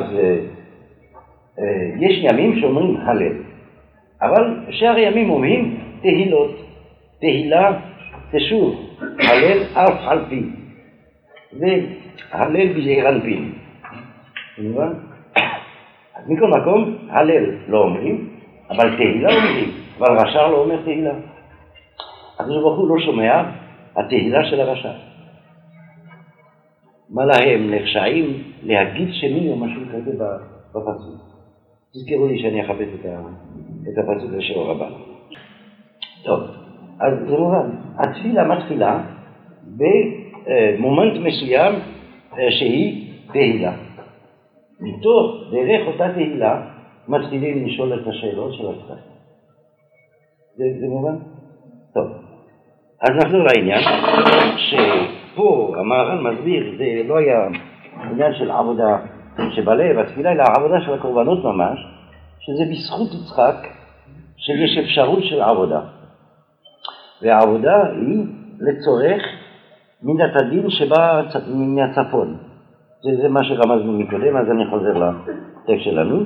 יש ימים שאומרים הלל, אבל שאר הימים אומרים תהילות. תהילה זה שוב הלל אף על פי, והלל בזעיר אנפין. מובן? אז מכל מקום הלל לא אומרים, אבל תהילה אומרים, אבל רשע לא אומר תהילה. הקדוש ברוך הוא לא שומע התהילה של הרשע. מה להם נחשעים להגיד שמי או משהו כזה בפסוק. תזכרו לי שאני אחפש את, ה... את הפסוק לשיעור הבא. טוב, אז זה מובן. התפילה מתחילה במומנט מסוים שהיא תהילה. מתוך דרך אותה תהילה מתחילים לשאול את השאלות של הצדק. זה, זה מובן? טוב. אז נחזור לעניין, שפה המהר"ל מסביר, זה לא היה עניין של עבודה שבלב, התפילה אלא העבודה של הקורבנות ממש, שזה בזכות יצחק, שיש אפשרות של עבודה. והעבודה היא לצורך מידת הדין שבא מהצפון. זה, זה מה שרמזנו מקודם, אז אני חוזר לטקסט שלנו.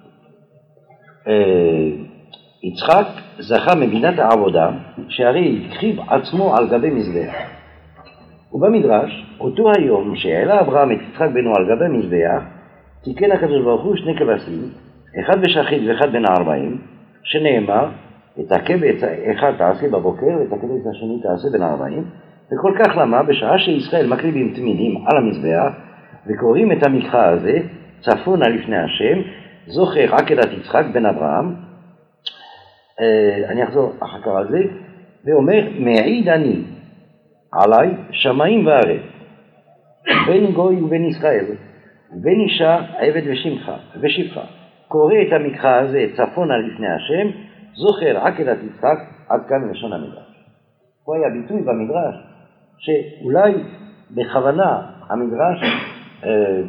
יצחק זכה מבינת העבודה, שהרי הקריב עצמו על גבי מזבח. ובמדרש, אותו היום שהעלה אברהם את יצחק בנו על גבי מזבח, תיקן הקדוש ברוך הוא שני כבשים, אחד בשחית ואחד בן הארבעים, שנאמר, את הכבש אחד תעשה בבוקר ואת הכבש השני תעשה בן הארבעים, וכל כך למה בשעה שישראל מקריבים תמידים על המזבח, וקוראים את המקרא הזה, צפונה לפני השם, זוכר עקדת יצחק בן אברהם, אני אחזור אחר כך על זה, ואומר, מעיד אני עליי שמיים וארץ, בין גוי ובין ישראל, בין אישה עבד ושמחה, ושפחה, קורא את המקרא הזה צפונה לפני השם, זוכר עקדת יצחק עד כאן לשון המדרש. פה היה ביטוי במדרש, שאולי בכוונה המדרש אה, אה,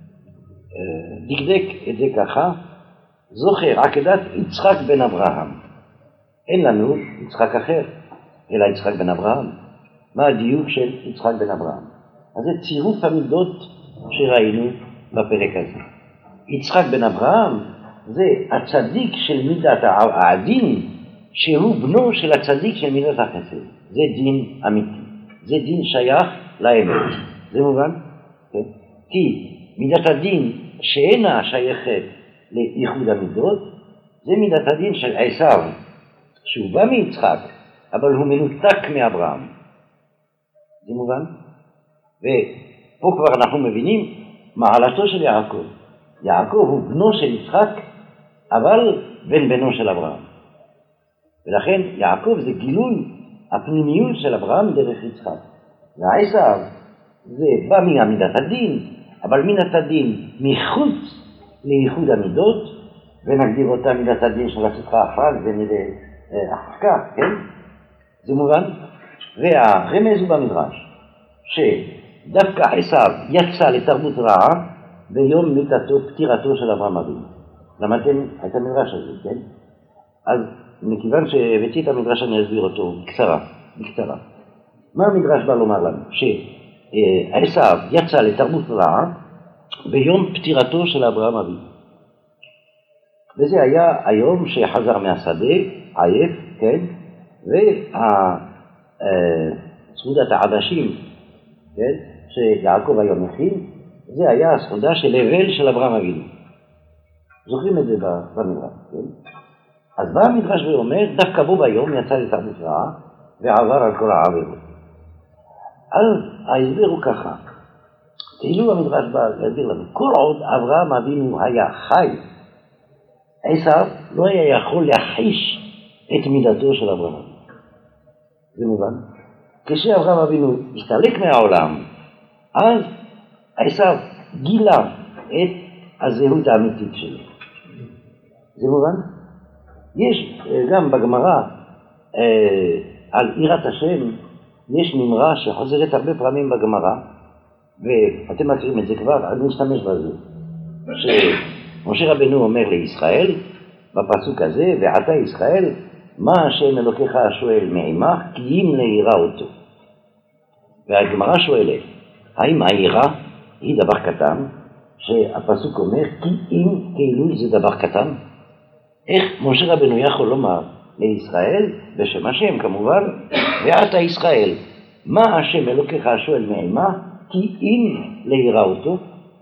דקדק את זה ככה, זוכר עקדת יצחק בן אברהם. אין לנו יצחק אחר, אלא יצחק בן אברהם. מה הדיוק של יצחק בן אברהם? אז זה צירוף המידות שראינו בפרק הזה. יצחק בן אברהם זה הצדיק של מידת הדין, שהוא בנו של הצדיק של מידת החסד. זה דין אמיתי, זה דין שייך לאמת. זה מובן? כן? כי מידת הדין שאינה שייכת לייחוד המידות, זה מידת הדין של עשיו, שהוא בא מיצחק, אבל הוא מנותק מאברהם. זה מובן? ופה כבר אנחנו מבינים מעלתו של יעקב. יעקב הוא בנו של יצחק, אבל בן בנו של אברהם. ולכן יעקב זה גילוי הפנימיות של אברהם דרך יצחק. ועשיו זה בא מעמידת הדין, אבל מידת הדין מחוץ לייחוד המידות, ונגדיר אותה מידת הדין של עשותך אחר, זה נראה אחר כך, כן? זה מובן? והרמז הוא במדרש, שדווקא עשיו יצא לתרבות רעה ביום מיתתו, פטירתו של אברהם אבינו. למדתם את המדרש הזה, כן? אז מכיוון שהבאתי את המדרש אני אסביר אותו בקצרה, בקצרה. מה המדרש בא לומר לנו? שעשיו יצא לתרבות רעה ביום פטירתו של אברהם אבינו. וזה היה היום שחזר מהשדה, עייף, כן? והסעודת העדשים, כן? שיעקב היום מכין, זה היה הסעודה של אבל של אברהם אבינו. זוכרים את זה במדרש, כן? אז בא המדרש ואומר, דווקא בו ביום יצא לתרבות רעה ועבר על כל העבירות. אז ההסבר הוא ככה, כאילו המדרש בא להסביר לנו, כל עוד אברהם אבינו היה חי, עשיו לא היה יכול להחיש את מידתו של אברהם. זה מובן? כשאברהם אבינו הסתלק מהעולם, אז עשיו גילה את הזהות האמיתית שלו. זה מובן? יש גם בגמרא אה, על יראת השם, יש נמרה שחוזרת הרבה פעמים בגמרא, ואתם מכירים את זה כבר, אז נשתמש בזה. שמשה רבנו אומר לישראל, בפסוק הזה, ועתה ישראל, מה השם אלוקיך השואל מעמך, כי אם להירא אותו. והגמרא שואלת, האם ההירא היא דבר קטן, שהפסוק אומר, כי אם כאילו זה דבר קטן? איך משה רבנו יכול לומר לישראל, בשם השם כמובן, ועתה ישראל, מה השם אלוקיך השואל מעמך, כי אם להירא אותו?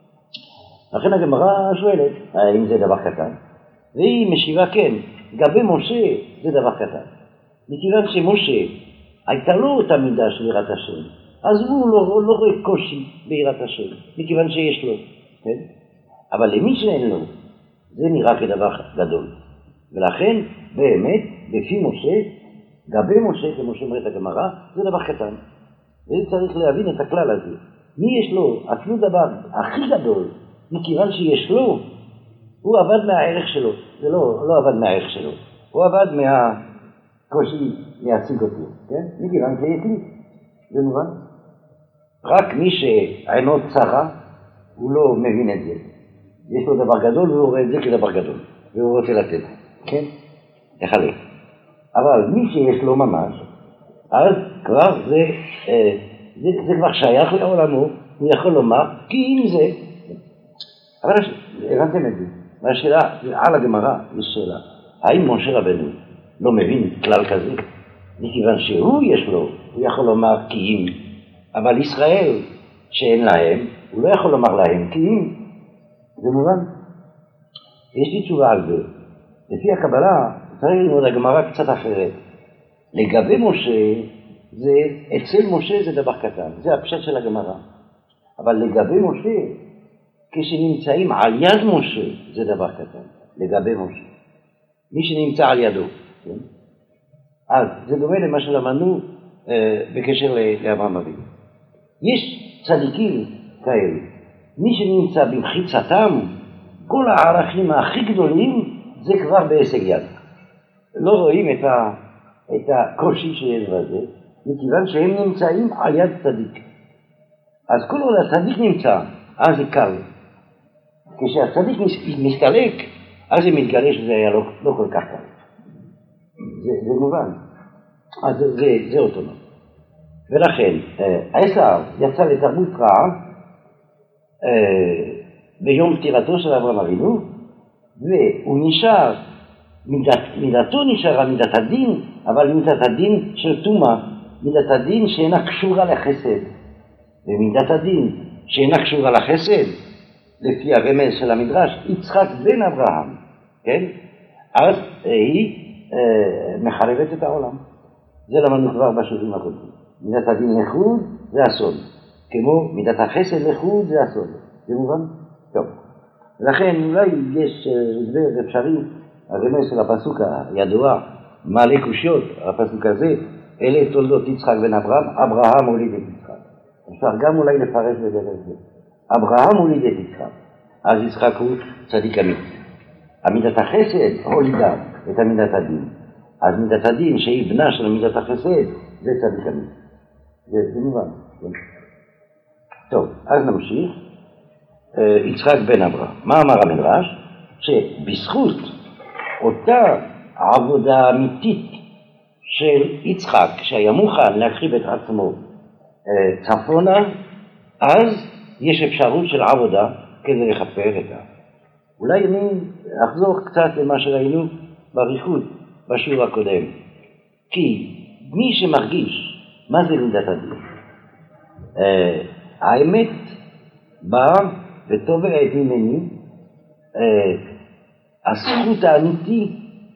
לכן הגמרא שואלת, האם זה דבר קטן? והיא משיבה כן, גבי משה זה דבר קטן. מכיוון שמשה הייתה לו אותה מידה של יראת השם, אז הוא לא, לא רואה קושי ביראת השם, מכיוון שיש לו, כן? אבל למי שאין לו, זה נראה כדבר גדול. ולכן באמת, בפי משה, גבי משה, כמו שאומרת הגמרא, זה דבר קטן. וצריך להבין את הכלל הזה. מי יש לו אפילו דבר הכי גדול, מכיוון שיש לו, הוא עבד מהערך שלו. זה לא, לא עבד מהערך שלו. הוא עבד מהקושי להציג אותו. כן? מכיוון שיש לי. זה מובן? רק מי שעינו צרה, הוא לא מבין את זה. יש לו דבר גדול והוא רואה את זה כדבר גדול. והוא רוצה לתת. כן? יחלק. אבל מי שיש לו ממש, אז כבר זה, אה, זה, זה כבר שייך לעולמו, הוא יכול לומר, כי אם זה, אבל הבנתם את זה, והשאלה, על הגמרא יש שאלה, האם משה רבנו לא מבין כלל כזה? מכיוון שהוא יש לו, הוא יכול לומר כי אם, אבל ישראל שאין להם, הוא לא יכול לומר להם כי אם, זה מובן? יש לי תשובה על זה, לפי הקבלה צריך ללמוד הגמרא קצת אחרת, לגבי משה, זה, אצל משה זה דבר קטן, זה הפשט של הגמרא. אבל לגבי משה, כשנמצאים על יד משה, זה דבר קטן, לגבי משה. מי שנמצא על ידו, כן? אז זה דומה למה שלמדנו אה, בקשר לאברהם אבינו. יש צדיקים כאלה, מי שנמצא במחיצתם, כל הערכים הכי גדולים, זה כבר בהישג יד. לא רואים את ה... את הקושי שיש בזה, מכיוון שהם נמצאים על יד צדיק. אז כל עוד הצדיק נמצא, אז זה קל. כשהצדיק מסתלק, אז זה מתגלה שזה היה לא, לא כל כך קל. זה, זה מובן. אז זה, זה, זה אוטונומי. ולכן, עשיו יצא לתרבות רעה ביום פטירתו של אברהם אבינו, והוא נשאר, מידת, מידתו נשארה מידת הדין, אבל מידת הדין של תומה, מידת הדין שאינה קשורה לחסד. ומידת הדין שאינה קשורה לחסד, לפי הרמז של המדרש, יצחק בן אברהם, כן? אז היא אה, מחרבת את העולם. זה למדנו כבר בשיעורים הקודמים. מידת הדין לחוד זה אסון, כמו מידת החסד לחוד זה אסון. זה מובן? טוב. לכן אולי יש הסבר אפשרי, הרמז של הפסוק הידוע, מעלה קושיות, הפסוק הזה, אלה תולדות יצחק בן אברהם, אברהם הוליד את יצחק. אפשר גם אולי לפרש בדרך זה. אברהם הוליד את יצחק, אז יצחק הוא צדיק אמיתי. עמידת החסד הולידה את עמידת הדין. אז מידת הדין שהיא בנה של מידת החסד, זה צדיק אמיתי. זה, זה מובן. טוב, אז נמשיך. יצחק בן אברהם. מה אמר המדרש? שבזכות אותה עבודה אמיתית של יצחק, שהיה מוכן להקריב את עצמו צפונה, אז יש אפשרות של עבודה כדי לכפר את ה... אולי אני אחזור קצת למה שראינו בריחוד בשיעור הקודם. כי מי שמרגיש מה זה מידת הדין, האמת באה ותובעת ממני הזכות האמיתי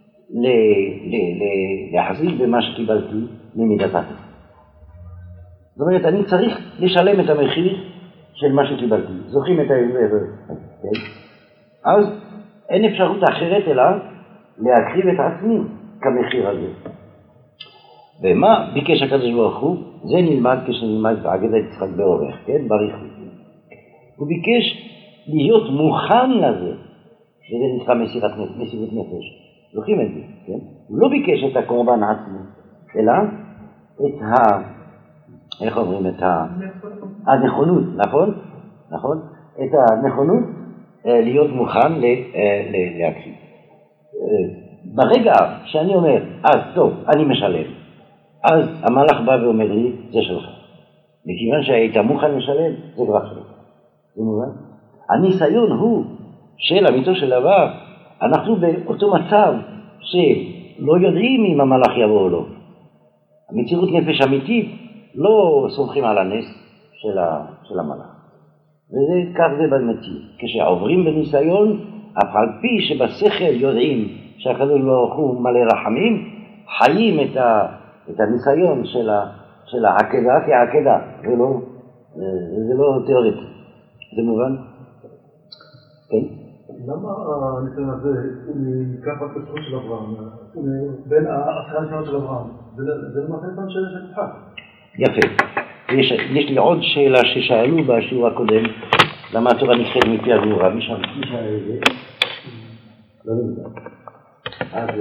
להחזיק במה שקיבלתי ממידת הדין. זאת אומרת, אני צריך לשלם את המחיר של מה שקיבלתי. זוכרים את ההסבר, כן? אז אין אפשרות אחרת אלא להקריב את עצמי כמחיר הזה. ומה ביקש הקדוש ברוך הוא? זה נלמד כשנלמד באגדת יצחק באורך, כן? בריחוד. הוא ביקש להיות מוכן לזה, שזה נקרא מסירת מסירות נפש. זוכרים את זה, כן? הוא לא ביקש את הקורבן עצמו, אלא את ה... איך אומרים? את ה... הנכונות, נכון? נכון? את הנכונות להיות מוכן להקריב. ברגע שאני אומר, אז טוב, אני משלם, אז המלאך בא ואומר לי, זה שלך. מכיוון שהיית מוכן לשלם, זה כבר שלך. זה מובן? הניסיון הוא של אמיתו של דבר, אנחנו באותו מצב שלא יודעים אם המלאך יבוא או לא. המציאות נפש אמיתית לא סומכים על הנס של, ה, של המלאך. וזה כך זה במציאות. כשעוברים בניסיון, אף על פי שבשכל יודעים שהקדוש ברוך הוא מלא רחמים, חיים את, ה, את הניסיון של, ה, של העקדה כעקדה, ולא, זה לא תיאורטי. זה מובן? כן? למה הניסיון הזה הוא ניקח רק בסופו של אברהם? בין העשרה הניסיונות של אברהם? זה למעשה ניסיון של יצחק. יפה. יש, יש לי עוד שאלה ששאלו בשיעור הקודם, למה התורה נקראת מפי הגבורה? מי שאל את זה? לא נמצא. אז...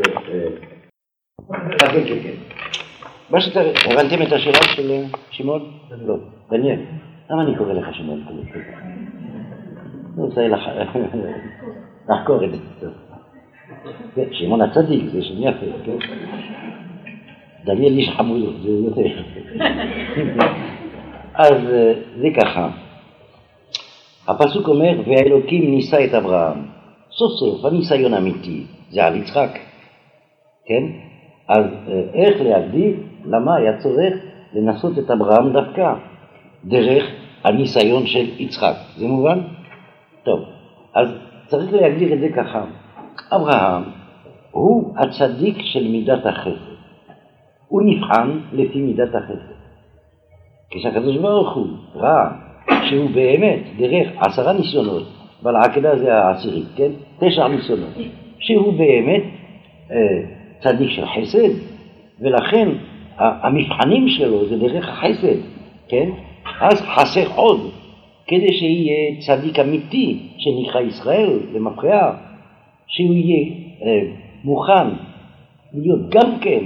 כן, כן, כן. מה שאתה... הבנתם את השאלה של שמעון? לא. דניאל. למה אני קורא לך שמעון? אני רוצה לחקור את זה. שמעון הצדיק, זה שם יפה, כן? דניאל איש חמודות, זה יותר יפה. אז זה ככה. הפסוק אומר, והאלוקים ניסה את אברהם. סוף סוף, הניסיון אמיתי, זה על יצחק. כן? אז איך להגדיר? למה היה צורך לנסות את אברהם דווקא? דרך הניסיון של יצחק. זה מובן? טוב, אז צריך להגדיר את זה ככה. אברהם הוא הצדיק של מידת החסד. הוא נבחן לפי מידת החסד. כשהקדוש ברוך הוא ראה שהוא באמת דרך עשרה ניסיונות, אבל העקדה זה העשירית, כן? תשע ניסיונות, שהוא באמת אה, צדיק של חסד, ולכן המבחנים שלו זה דרך החסד, כן? אז חסר עוד, כדי שיהיה צדיק אמיתי שנקרא ישראל למפרע, שהוא יהיה אה, מוכן להיות גם כן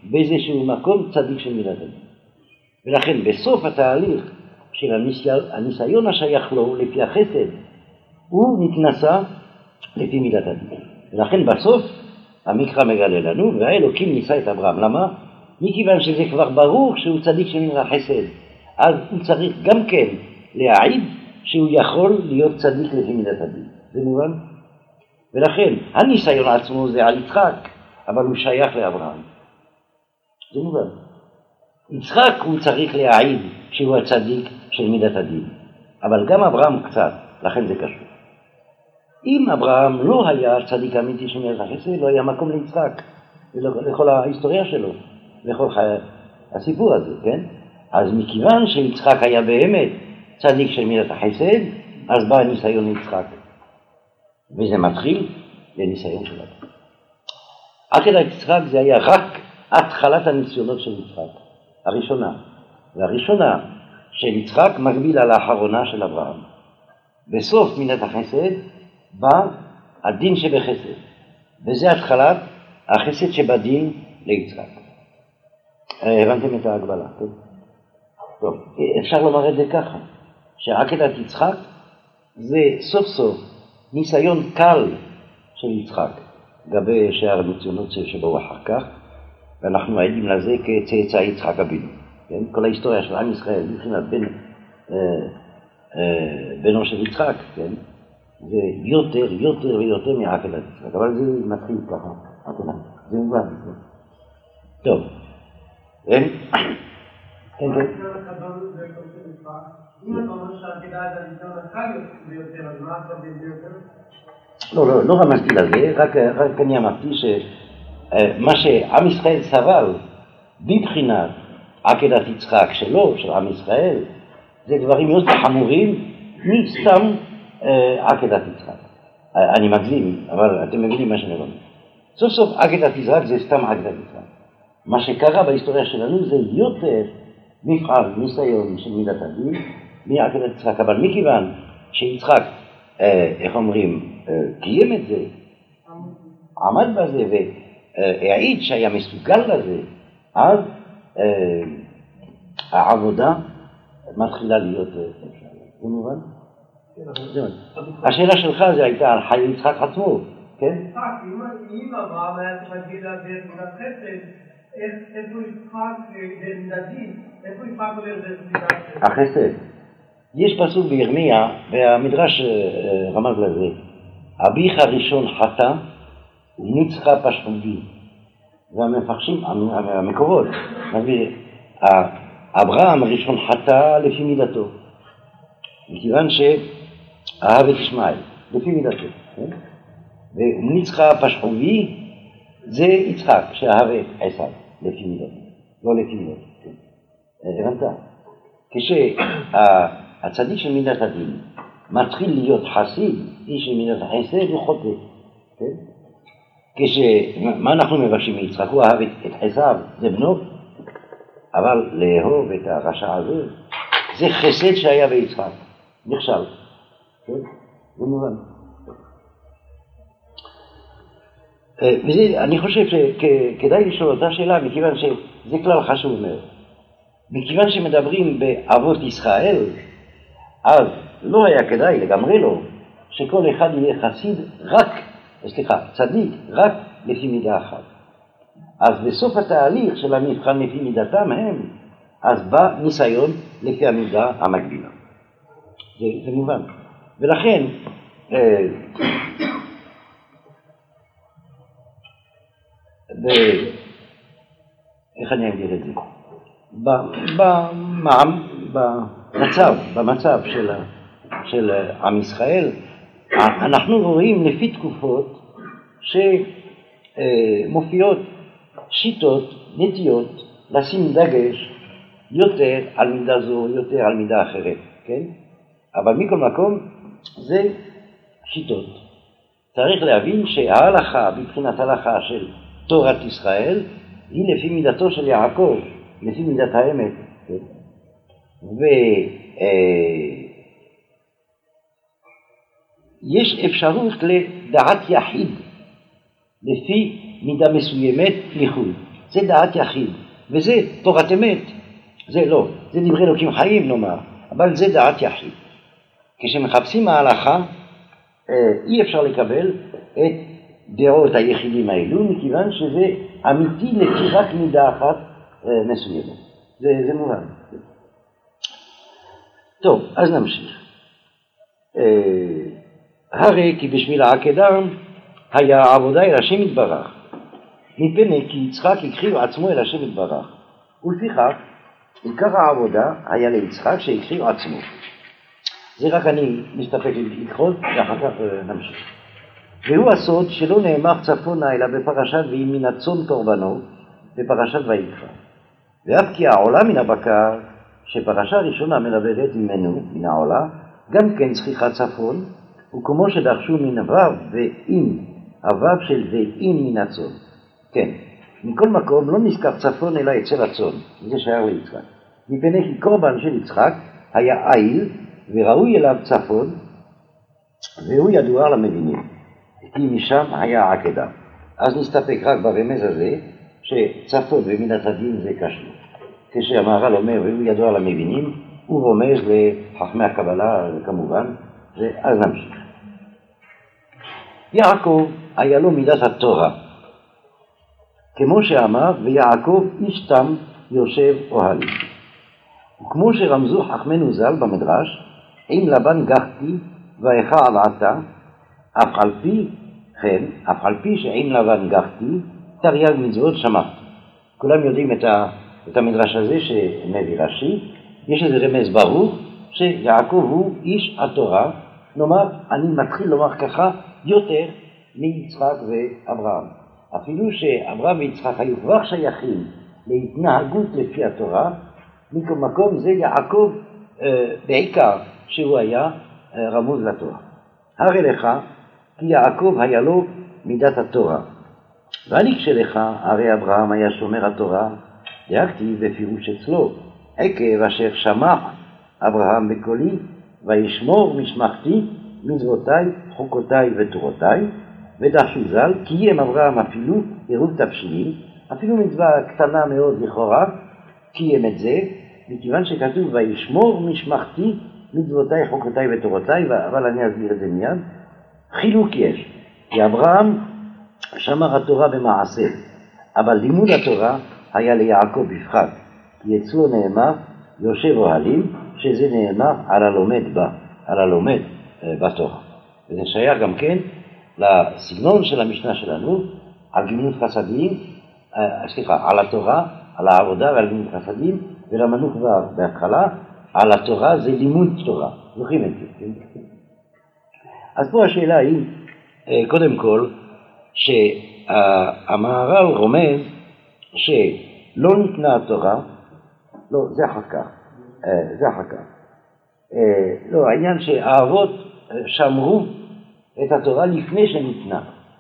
באיזשהו מקום צדיק של מידת הדין. ולכן בסוף התהליך של הניסיון, הניסיון השייך לו לפי החסד, הוא מתנסה לפי מידת הדין. ולכן בסוף המקרא מגלה לנו, והאלוקים ניסה את אברהם. למה? מכיוון שזה כבר ברור שהוא צדיק של מידת החסד. אז הוא צריך גם כן להעיד שהוא יכול להיות צדיק לפי מידת הדין. זה מובן? ולכן הניסיון עצמו זה על יצחק, אבל הוא שייך לאברהם. זה מובן. יצחק הוא צריך להעיד שהוא הצדיק של מידת הדין, אבל גם אברהם קצת, לכן זה קשור. אם אברהם לא היה צדיק אמיתי של מידת החסד, לא היה מקום ליצחק, לכל ההיסטוריה שלו, לכל הסיפור הזה, כן? אז מכיוון שיצחק היה באמת צדיק של מידת החסד, אז בא הניסיון ליצחק. וזה מתחיל לניסיון שלו. עקדת יצחק זה היה רק התחלת הניסיונות של יצחק, הראשונה. והראשונה של יצחק מקבילה לאחרונה של אברהם. בסוף מידת החסד בא הדין שבחסד, וזה התחלת החסד שבדין ליצחק. הבנתם את ההגבלה, טוב? טוב, אפשר לומר את זה ככה, שעקדת יצחק זה סוף סוף ניסיון קל של יצחק, גבי שאר הניסיונות שבאו אחר כך, ואנחנו עדים לזה כצאצא יצחק אבינו. כן? כל ההיסטוריה של עם ישראל, מבחינת בן, אה, אה, בנו של יצחק, כן? זה יותר, יותר ויותר מעקדת יצחק, אבל זה מתחיל ככה, זה מובן. טוב. כן? כן, כן. אם אתה אומר שהעקדה זה הניסיון הקל ביותר, אז מה הקרבים ביותר? לא, לא, לא רמזתי לזה, רק, רק אני אמרתי שמה שעם ישראל סבל בבחינת עקדת יצחק שלו, של עם ישראל, זה דברים יותר חמורים מסתם עקדת יצחק. אני מגזים, אבל אתם מבינים מה שאני אומר. סוף סוף עקדת יצחק זה סתם עקדת יצחק. מה שקרה בהיסטוריה שלנו זה יותר מפעל, ניסיון של מידת הדין מעקדת יצחק, אבל מכיוון שיצחק, איך אומרים, קיים את זה, עמד בזה והעיד שהיה מסוגל לזה, אז העבודה מתחילה להיות אפשר. זה מובן? השאלה שלך זה הייתה על חיי יצחק עצמו, כן? אם אברהם היה צריך להגיד לזה מידת חסד, איפה יצחק מידת דין? איפה יצחק לזה מידת חסד? החסד. יש פסוק בירמיה, והמדרש רמז לזה, אביך הראשון חטא וניצך פשעותי. והמפרשים, המקורות, אברהם הראשון חטא לפי מידתו, מכיוון שאהב את ישמעאל, לפי מידתו. וניצך פשעותי זה יצחק, שאהב את עשיו, לפי מידתו, לא לפי מידתו. הבנת? כשהצדיק של מידת הדין מתחיל להיות חסיד, איש של מידת החסד הוא חוטא. כשמה אנחנו מבקשים מיצחק? הוא אהב את עשיו, זה בנו, אבל לאהוב את הרשע הזה, זה חסד שהיה ביצחק, נכשל. זה מובן. וזה, אני חושב שכדאי לשאול אותה שאלה, מכיוון שזה כלל חשוב מאוד. מכיוון שמדברים באבות ישראל, אז לא היה כדאי, לגמרי לא, שכל אחד יהיה חסיד רק, סליחה, צדיק, רק לפי מידה אחת. אז בסוף התהליך של המבחן לפי מידתם הם, אז בא ניסיון לפי המידה המקבילה. זה, זה מובן. ולכן, אה, ב... איך אני אגיד את זה? במצב, במצב של, של עם ישראל, אנחנו רואים לפי תקופות שמופיעות שיטות, נטיות, לשים דגש יותר על מידה זו, יותר על מידה אחרת, כן? אבל מכל מקום זה שיטות. צריך להבין שההלכה, בבחינת הלכה של תורת ישראל, היא לפי מידתו של יעקב, לפי מידת האמת. ויש אפשרות לדעת יחיד לפי מידה מסוימת לחוד. זה דעת יחיד, וזה תורת אמת. זה לא, זה דברי אלוקים חיים נאמר, אבל זה דעת יחיד. כשמחפשים ההלכה, אי אפשר לקבל את דעות היחידים האלו, מכיוון שזה אמיתי לפי רק מידה אחת מסוימת. זה, זה מובן. טוב, אז נמשיך. הרי כי בשביל העקדם היה העבודה אל השם יתברך, מפני כי יצחק הקריב עצמו אל השם יתברך, ולפיכך עיקר העבודה היה ליצחק שהקריב עצמו. זה רק אני מסתפק לקרוא, ואחר כך נמשיך. והוא הסוד שלא נאמר צפונה אלא בפרשת ויהי מן הצאן קורבנו, בפרשת ויקרא. ואף כי העולה מן הבקר, שפרשה ראשונה מלמדת ממנו, מן העולה, גם כן צריכה צפון, וכמו שדרשו מן הוו ואם, הוו של ואם מן הצאן. כן, מכל מקום לא נזכר צפון אלא אצל הצאן, זה שייך ליצחק. מפני כי קורבן של יצחק היה איל, וראוי אליו צפון, והוא ידוע למבינים, כי משם היה העקדה. אז נסתפק רק ברמז הזה, שצפון ומידת הדין זה קשור. כשהמהר"ל אומר, והוא ידוע למבינים, הוא רומז לחכמי הקבלה, כמובן, אז נמשיך. יעקב היה לו מידת התורה, כמו שאמר, ויעקב איש תם יושב אוהלים. וכמו שרמזו חכמנו ז"ל במדרש, עם לבן גחתי ואיכה על עתה, אף על פי כן, אף על פי שעם לבן גחתי, תרי"ג מצוות שמעתי. כולם יודעים את, ה, את המדרש הזה שמביא רש"י. יש איזה רמז ברור שיעקב הוא איש התורה. נאמר, אני מתחיל לומר ככה יותר מיצחק ואברהם. אפילו שאברהם ויצחק היו כבר שייכים להתנהגות לפי התורה, מכל מקום זה יעקב אה, בעיקר שהוא היה אה, רמוז לתורה. הרי לך כי יעקב היה לו מידת התורה. ואני כשלך, הרי אברהם היה שומר התורה, דאגתי בפירוש אצלו, עקב אשר שמע אברהם בקולי, וישמור משמחתי, מצוותיי, חוקותיי ותורותיי, ודרשו ז"ל, קיים אברהם אפילו עירוב תבשילים, אפילו מצווה קטנה מאוד לכאורה, קיים את זה, מכיוון שכתוב, וישמור משמחתי, מצוותיי, חוקותיי ותורותיי, אבל אני אסביר את זה מיד. חילוק יש, כי אברהם שמר התורה במעשה, אבל לימוד התורה היה ליעקב בפחד, כי אצלו נאמר יושב אוהלים, שזה נאמר על הלומד בה, על הלומד בתורה. וזה שייך גם כן לסגנון של המשנה שלנו, על גמילות חסדים, סליחה, על התורה, על העבודה ועל גמילות חסדים, ולמדנו כבר בהתחלה, על התורה זה לימוד תורה. זוכרים את זה, כן? אז פה השאלה היא, קודם כל, שהמהר"ל רומז שלא ניתנה התורה, לא, זה אחר כך, זה אחר כך. לא, העניין שהאבות שמרו את התורה לפני שניתנה.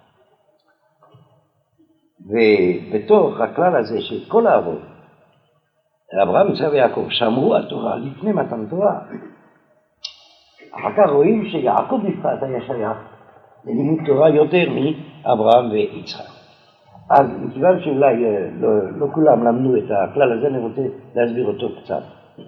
ובתוך הכלל הזה שכל האבות, אברהם, יצחק ויעקב, שמרו התורה לפני מתן תורה, אחר כך רואים שיעקב בפרט היה שייך ללימוד תורה יותר מאברהם ויצחק. אז מכיוון שאולי לא, לא כולם למדו את הכלל הזה, אני רוצה להסביר אותו קצת.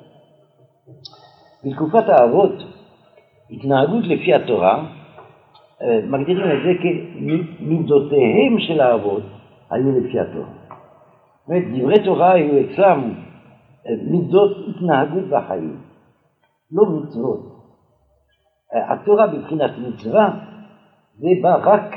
בתקופת האבות, התנהגות לפי התורה, מגדירים את זה כמידותיהם של האבות היו לפי התורה. זאת אומרת, דברי תורה היו אצלם מידות התנהגות בחיים, לא מצוות. התורה בבחינת מצווה, זה בא רק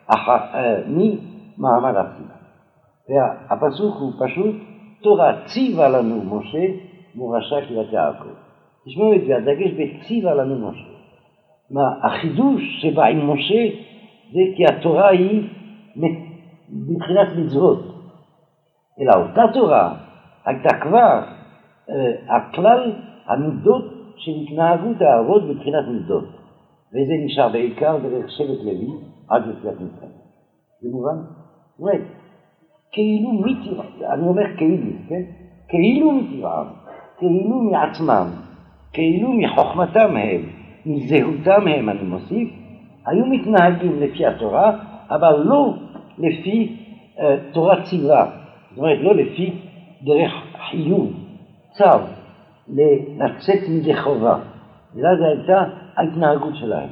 ממעמד התפילה. והפסוק הוא פשוט, תורה ציווה לנו משה מורשה קריית יעקב. תשמעו את זה, הדגש בציווה לנו משה. מה, החידוש שבא עם משה, זה כי התורה היא בבחינת מצוות. אלא אותה תורה הייתה כבר הכלל המידות של התנהגות האבות בבחינת מידות. וזה נשאר בעיקר דרך שבט לוי עד יציאת מצרים. זה מובן? זאת אומרת, כאילו מטבעם, אני אומר כאילו, כן? כאילו מטבעם, כאילו מעצמם, כאילו מחוכמתם הם, מזהותם הם, אני מוסיף, היו מתנהגים לפי התורה, אבל לא לפי uh, תורת ציווה, זאת אומרת, לא לפי דרך חיוב, צו, לצאת מדי חובה, אלא זה הייתה ההתנהגות שלהם.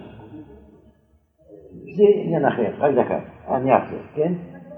זה עניין אחר, רק דקה, אני אחזור, כן?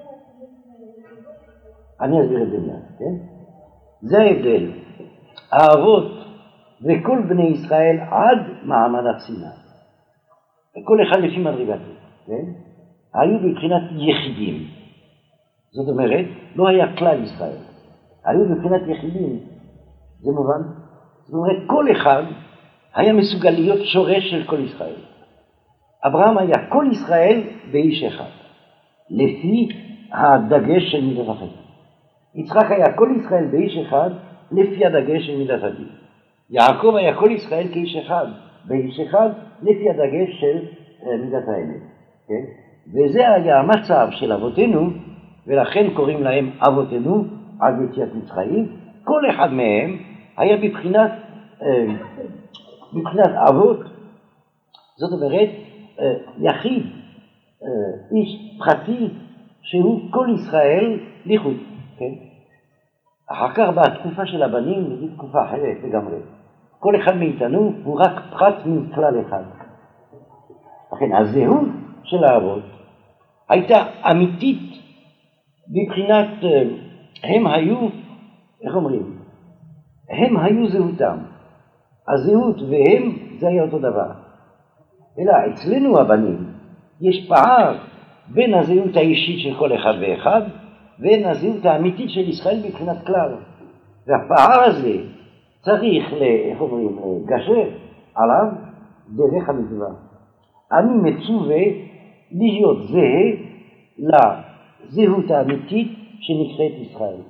אני אסביר את זה מיד, כן? זה ההבדל. האבות וכל בני ישראל עד מעמד הר סיני. כל אחד לפי מדרגתו, כן? היו בבחינת יחידים. זאת אומרת, לא היה כלל ישראל. היו בבחינת יחידים, זה מובן? זאת אומרת, כל אחד היה מסוגל להיות שורש של כל ישראל. אברהם היה כל ישראל באיש אחד, לפי הדגש של מידת החסד. יצחק היה כל ישראל באיש אחד, לפי הדגש של מידת הדין. יעקב היה כל ישראל כאיש אחד, באיש אחד, לפי הדגש של מידת האמת. כן? וזה היה המצב של אבותינו, ולכן קוראים להם אבותינו עד יציאת מצרים. כל אחד מהם היה בבחינת, בבחינת אבות, זאת אומרת, יחיד, איש פרטי, שהוא כל ישראל לחוד. כן? אחר כך בתקופה של הבנים, זו תקופה אחרת לגמרי. כל אחד מאיתנו הוא רק פרט מכלל אחד. לכן הזהות של האבות הייתה אמיתית בבחינת, הם היו, איך אומרים? הם היו זהותם. הזהות והם זה היה אותו דבר. אלא אצלנו הבנים יש פער בין הזהות האישית של כל אחד ואחד בין הזהות האמיתית של ישראל מבחינת כלל. והפער הזה צריך, איך אומרים, לגשר עליו דרך המצווה. אני מצווה להיות זהה לזהות האמיתית שנקראת ישראל.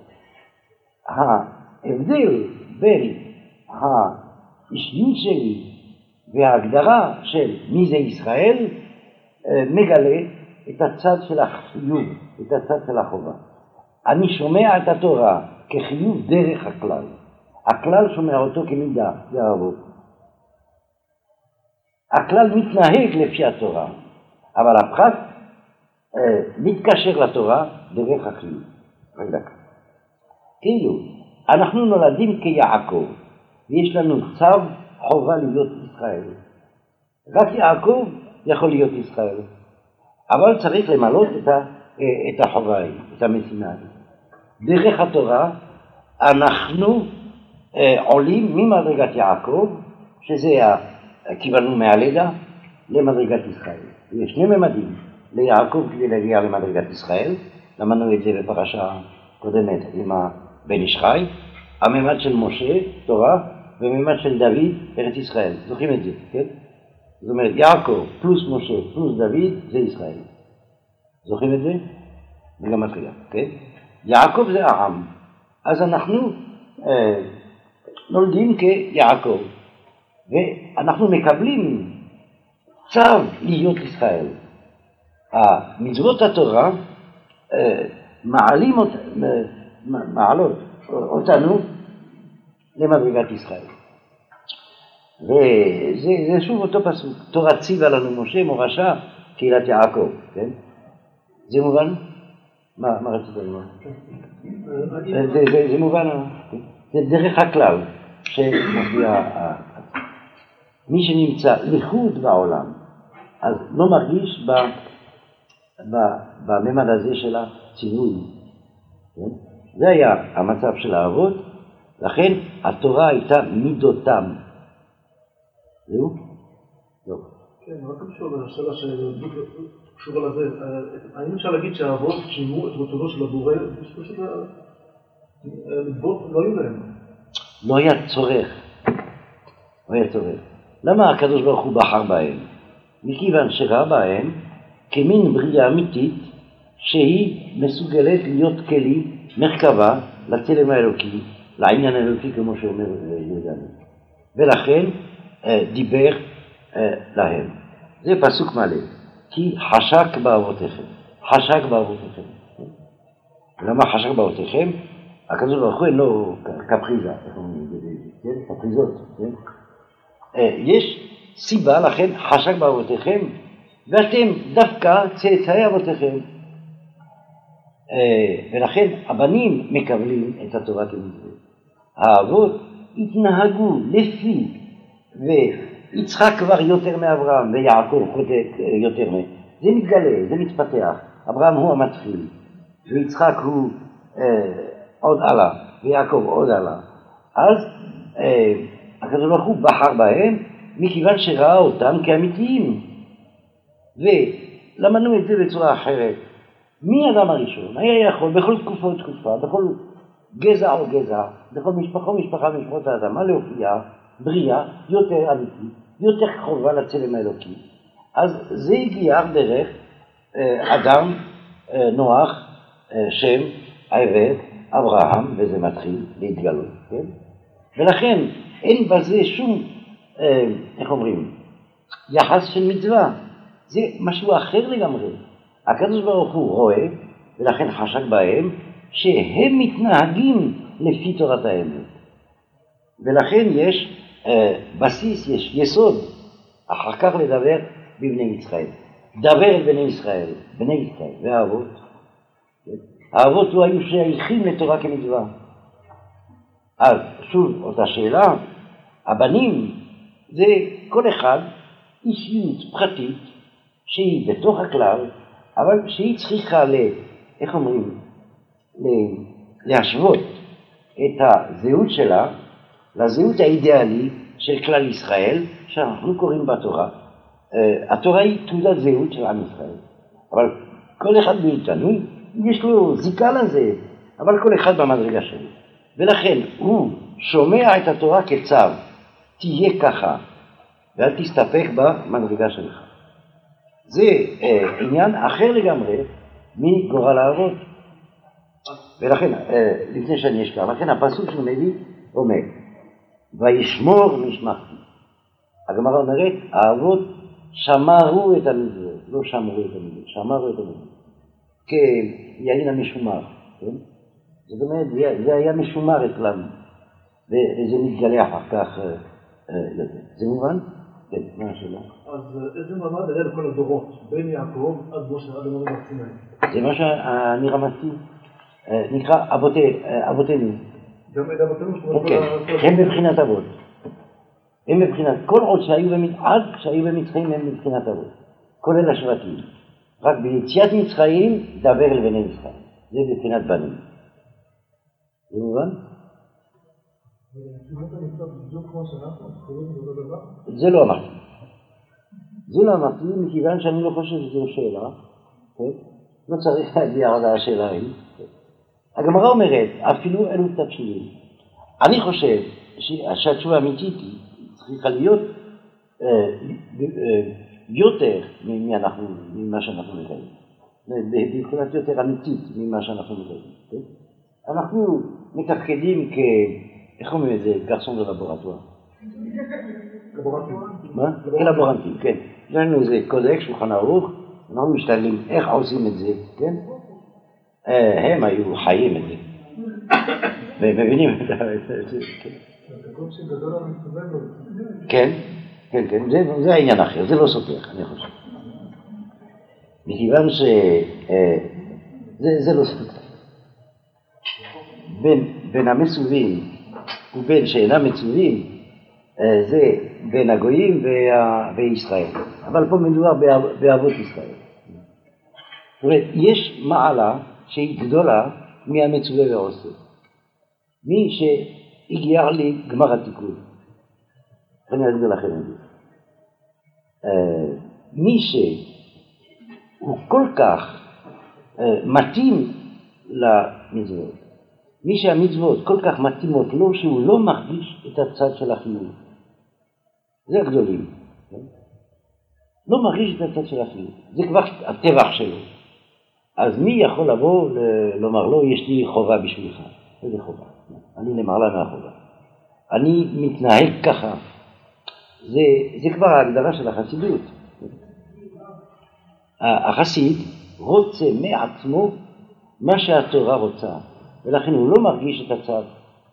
ההבדל בין האישיות שלי וההגדרה של מי זה ישראל מגלה את הצד של החיוב, את הצד של החובה. אני שומע את התורה כחיוב דרך הכלל. הכלל שומע אותו כמידה, זה הרבות. הכלל מתנהג לפי התורה, אבל הפרט אה, מתקשר לתורה דרך החיוב. כאילו, אנחנו נולדים כיעקב, ויש לנו צו חובה להיות ישראל. רק יעקב יכול להיות ישראל. אבל צריך למלות את, ה, את החובה, את המשימה. דרך התורה אנחנו אה, עולים ממדרגת יעקב, שזה קיבלנו מהלידה, למדרגת ישראל. יש שני ממדים ליעקב כדי להגיע למדרגת ישראל. למדנו את זה בפרשה קודמת עם בן איש חי. הממד של משה, תורה, וממד של דוד, ארץ ישראל. זוכרים את זה, כן? זאת אומרת, יעקב פלוס משה פלוס דוד זה ישראל. זוכרים את זה? זה גם מתחילה, כן? יעקב זה העם. אז אנחנו אה, נולדים כיעקב. ואנחנו מקבלים צו להיות ישראל. מצוות התורה אה, מעלים אות, מעלות אותנו למדרגת ישראל. וזה זה שוב אותו פסוק, תורה ציווה לנו משה מורשה קהילת יעקב, כן? זה מובן? מה, מה רצית לומר? זה, זה, זה, זה מובן, זה דרך הכלל שמופיע, מי שנמצא לחוד בעולם, אז לא מרגיש ב, ב, בממד הזה של הציווי. כן? זה היה המצב של האבות, לכן התורה הייתה מידותם. זהו? לא. כן, רק לשאול, השאלה שקשורה לזה, האם אפשר להגיד שהאבות שימו את רצונו של הבורא, פשוט לדבות לא היו להם? לא היה צורך. לא היה צורך. למה הקדוש ברוך הוא בחר בהם? מכיוון שראה בהם כמין בריאה אמיתית שהיא מסוגלת להיות כלי, מרכבה, לצלם האלוקי, לעניין האלוקי כמו שאומר יהודה. ולכן דיבר להם. זה פסוק מלא. כי חשק באבותיכם. חשק באבותיכם. למה חשק באבותיכם? הקדוש ברוך הוא אינו קפריזה. קפריזות. יש סיבה לכן חשק באבותיכם, ואתם דווקא צאצאי אבותיכם. ולכן הבנים מקבלים את התורה כמצווה. האבות התנהגו לפי, ויצחק כבר יותר מאברהם ויעקב יותר מהם. זה מתגלה, זה מתפתח. אברהם הוא המתחיל, ויצחק הוא אה, עוד עלה, ויעקב עוד עלה. אז אה, הקדוש ברוך הוא בחר בהם מכיוון שראה אותם כאמיתיים. ולמדנו את זה בצורה אחרת. מי האדם הראשון? היה יכול בכל תקופה ותקופה, בכל גזע או גזע, בכל משפחה ומשפחה משפחות האדמה להופיע בריאה יותר אמיתית, יותר קרובה לצלם האלוקי. אז זה הגיע דרך אה, אדם, אה, נוח, אה, שם, עבד, אברהם, וזה מתחיל להתגלות, כן? ולכן אין בזה שום, אה, איך אומרים, יחס של מצווה. זה משהו אחר לגמרי. הקדוש ברוך הוא רואה, ולכן חשק בהם, שהם מתנהגים לפי תורת האמת. ולכן יש אה, בסיס, יש יסוד, אחר כך לדבר בבני ישראל. דבר אל בני ישראל, בני ישראל, והאבות. האבות לא היו שייכים לתורה כמצווה. אז שוב אותה שאלה, הבנים זה כל אחד אישיות פרטית שהיא בתוך הכלל, אבל שהיא צריכה ל... איך אומרים? ל... להשוות את הזהות שלה לזהות האידיאלית של כלל ישראל, שאנחנו קוראים בתורה. Uh, התורה היא תעודת זהות של עם ישראל. אבל כל אחד מאיתנו, יש לו זיקה לזה, אבל כל אחד במדרגה שלו. ולכן הוא שומע את התורה כצו, תהיה ככה, ואל תסתפק במדרגה שלך. זה uh, עניין אחר לגמרי מגורל האבות. ולכן, uh, לפני שאני אשכח, לכן הפסוק שהוא מביא אומר, וישמור משמחתי. הגמרא אומרת, האבות שמרו את המצוות, לא שמרו את המצוות, שמרו את המצוות. כיין המשומר, כן? זאת אומרת, זה היה משומר אצלם, וזה מתגלה אחר כך יותר. זה מובן? כן, מה השאלה? אז איזה מעמד היה לכל הדורות, בין יעקב עד משה עד המורים הסיני? זה מה שאני רמזתי, נקרא אבותינו. גם את אבותינו שמות כן, הם בבחינת אבות. הם מבחינת, כל עוד שהיו עד שהיו במצרים הם מבחינת אבות, כולל השבטים. רק ביציאת מצרים דבר לבני ישראל. זה בבחינת בנים. זה מובן? זה לא אמרתי. זה לא אמרתי מכיוון שאני לא חושב שזו שאלה. לא צריך להגיע עד השאלה ההיא. הגמרא אומרת, אפילו אלו תבשילים. אני חושב שהתשובה האמיתית היא צריכה להיות אה, אה, יותר ממה שאנחנו מגלים. בבחינת יותר אמיתית ממה שאנחנו מגלים. כן? אנחנו מתפקדים כ... איך אומרים את זה? גרסון ללבורטואר. לבורנטים. מה? כלבורנטים, כן. יש לנו איזה קודק, שולחן ערוך, אנחנו משתדלים איך עושים את זה, כן? הם היו חיים את זה. ומבינים את זה. כן, כן, כן, זה העניין אחר, זה לא סופר, אני חושב. מכיוון שזה לא סופר. בין המצווים ובין שאינם מצווים, זה בין הגויים וישראל. אבל פה מדובר באבות ישראל. זאת אומרת, יש מעלה שהיא גדולה מהמצווה ועושה. מי שהגיע לגמר התיקון. אני אסביר לכם את זה. מי שהוא כל כך מתאים למצוות, מי שהמצוות כל כך מתאימות לו שהוא לא מרגיש את הצד של החיוב. זה הגדולים. לא מרגיש את הצד של החיוב. זה כבר הטבח שלו. אז מי יכול לבוא ולומר לו, יש לי חובה בשבילך? איזה חובה? אני למעלה מהחובה. אני מתנהג ככה. זה, זה כבר ההגדרה של החסידות. החסיד רוצה מעצמו מה שהתורה רוצה, ולכן הוא לא מרגיש את הצד.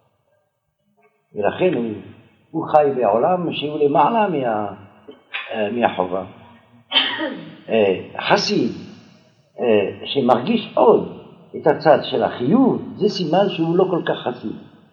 ולכן הוא, הוא חי בעולם שהוא למעלה מה, מהחובה. חסיד שמרגיש עוד את הצד של החיוב, זה סימן שהוא לא כל כך חסיד.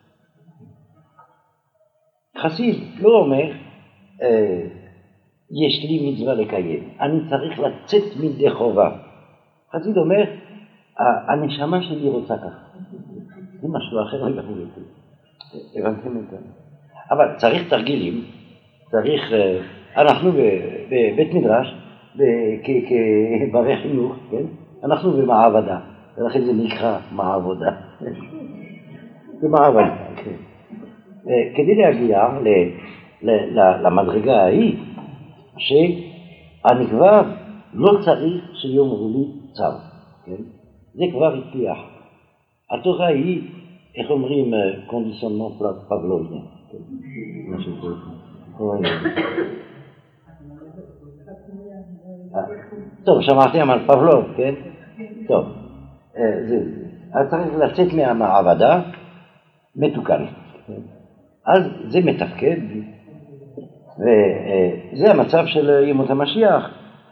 חסיד לא אומר, אה, יש לי מצווה לקיים, אני צריך לצאת מידי חובה. חסיד אומר, הנשמה שלי רוצה ככה. זה משהו אחר לגמרי. הבנתם את זה? אבל צריך תרגילים, צריך, אנחנו בבית מדרש, כברי חינוך, כן? אנחנו במעבדה, ולכן זה נקרא מעבודה. זה מעבדה, כן. כדי להגיע למדרגה ההיא, שאני כבר לא צריך שיאמרו לי צו, כן? זה כבר הצליח. התורה היא, איך אומרים, קונדיציונמנט פבלובי. משהו כזה. טוב, שמעתם על פבלוב, כן? טוב, אז צריך לצאת מהמעבדה מתוקן. אז זה מתפקד, וזה המצב של ימות המשיח.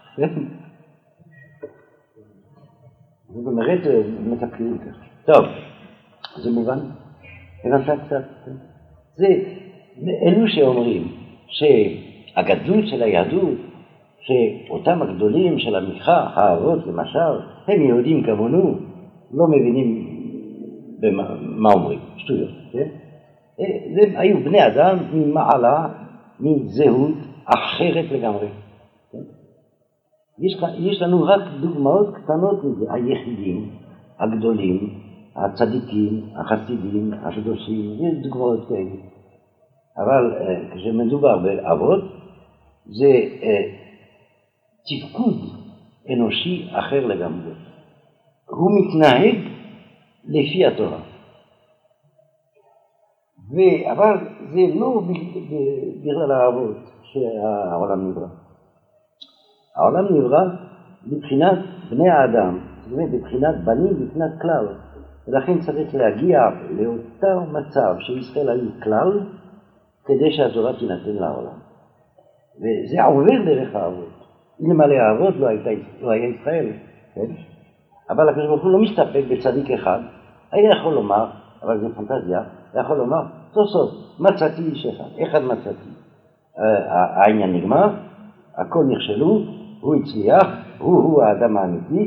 זאת אומרת, מתפקדים כך. טוב, זה מובן? הבנת קצת? זה אלו שאומרים שהגדלות של היהדות, שאותם הגדולים של המקרא, האבות למשל, הם יהודים כמונו, לא מבינים במה, מה אומרים, שטויות. כן? הם היו בני אדם ממעלה, מזהות אחרת לגמרי. כן? יש, יש לנו רק דוגמאות קטנות מזה, היחידים, הגדולים, הצדיקים, החסידים, הקדושים, יש דוגמאות כאלה. אבל uh, כשמדובר באבות, זה uh, תפקוד אנושי אחר לגמרי. הוא מתנהג לפי התורה. ו- אבל זה לא בגלל האבות שהעולם נברא. העולם נברא מבחינת בני האדם, זאת אומרת, מבחינת בנים, מבחינת כלל. ולכן צריך להגיע לאותו מצב שישראל היו כלל, כדי שהתורה תינתן לעולם. וזה עובר דרך האבות. אלמלא האבות לא, לא היה ישראל. כן? אבל הקדוש ברוך הוא לא מסתפק בצדיק אחד. היה יכול לומר, אבל זה פנטזיה, היה יכול לומר, סוף סוף, מצאתי איש אחד, אחד מצאתי. העניין נגמר, הכל נכשלו, הוא הצליח, הוא הוא האדם האמיתי,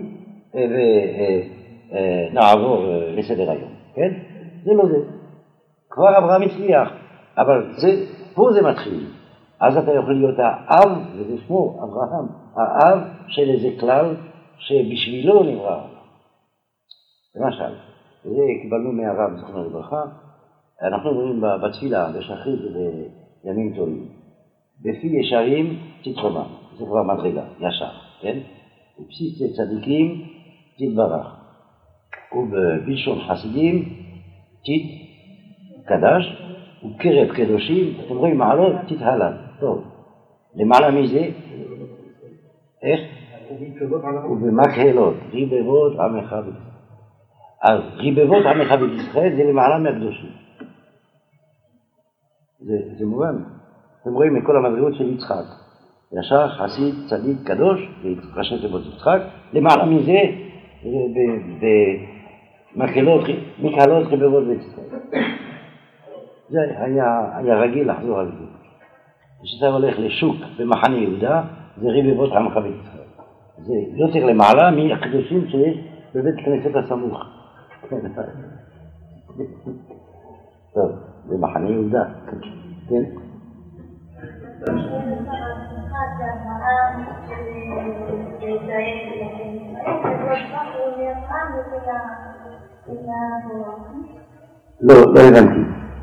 ונעבור לסדר היום. כן? זה לא זה. כבר אברהם הצליח, אבל זה, פה זה מתחיל. אז אתה יכול להיות האב, וזה שמו, אברהם, האב של איזה כלל שבשבילו נברא. למשל, זה קיבלנו מהרב זכרונו לברכה, אנחנו אומרים בתפילה, בשחרית ובימים טובים, בפי ישרים תתחומם, זה כבר מדרגה, ישר, כן? ובסיס צדיקים תתברך, ובלשון חסידים תתקדש, וקרב קדושים, אתם רואים מעלות, תתהלל, טוב. למעלה מזה, איך? ובמקהלות, ריבבות עמך בישראל. אז ריבבות עמך בישראל זה למעלה מהקדושים. זה, זה מובן. אתם רואים מכל המדרגות של יצחק. ישר, חסיד, צדיק, קדוש, ראשי תיבות יצחק. למעלה מזה, במקהלות, מקהלות, ריבבות בישראל. זה היה, היה רגיל לחזור על זה. כשאתה הולך לשוק במחנה יהודה, זה ריבבות עמך בישראל. זה יותר למעלה מהקדושים שיש בבית כנסת הסמוך. טוב, במחנה יהודה. כן? לא, לא הבנתי.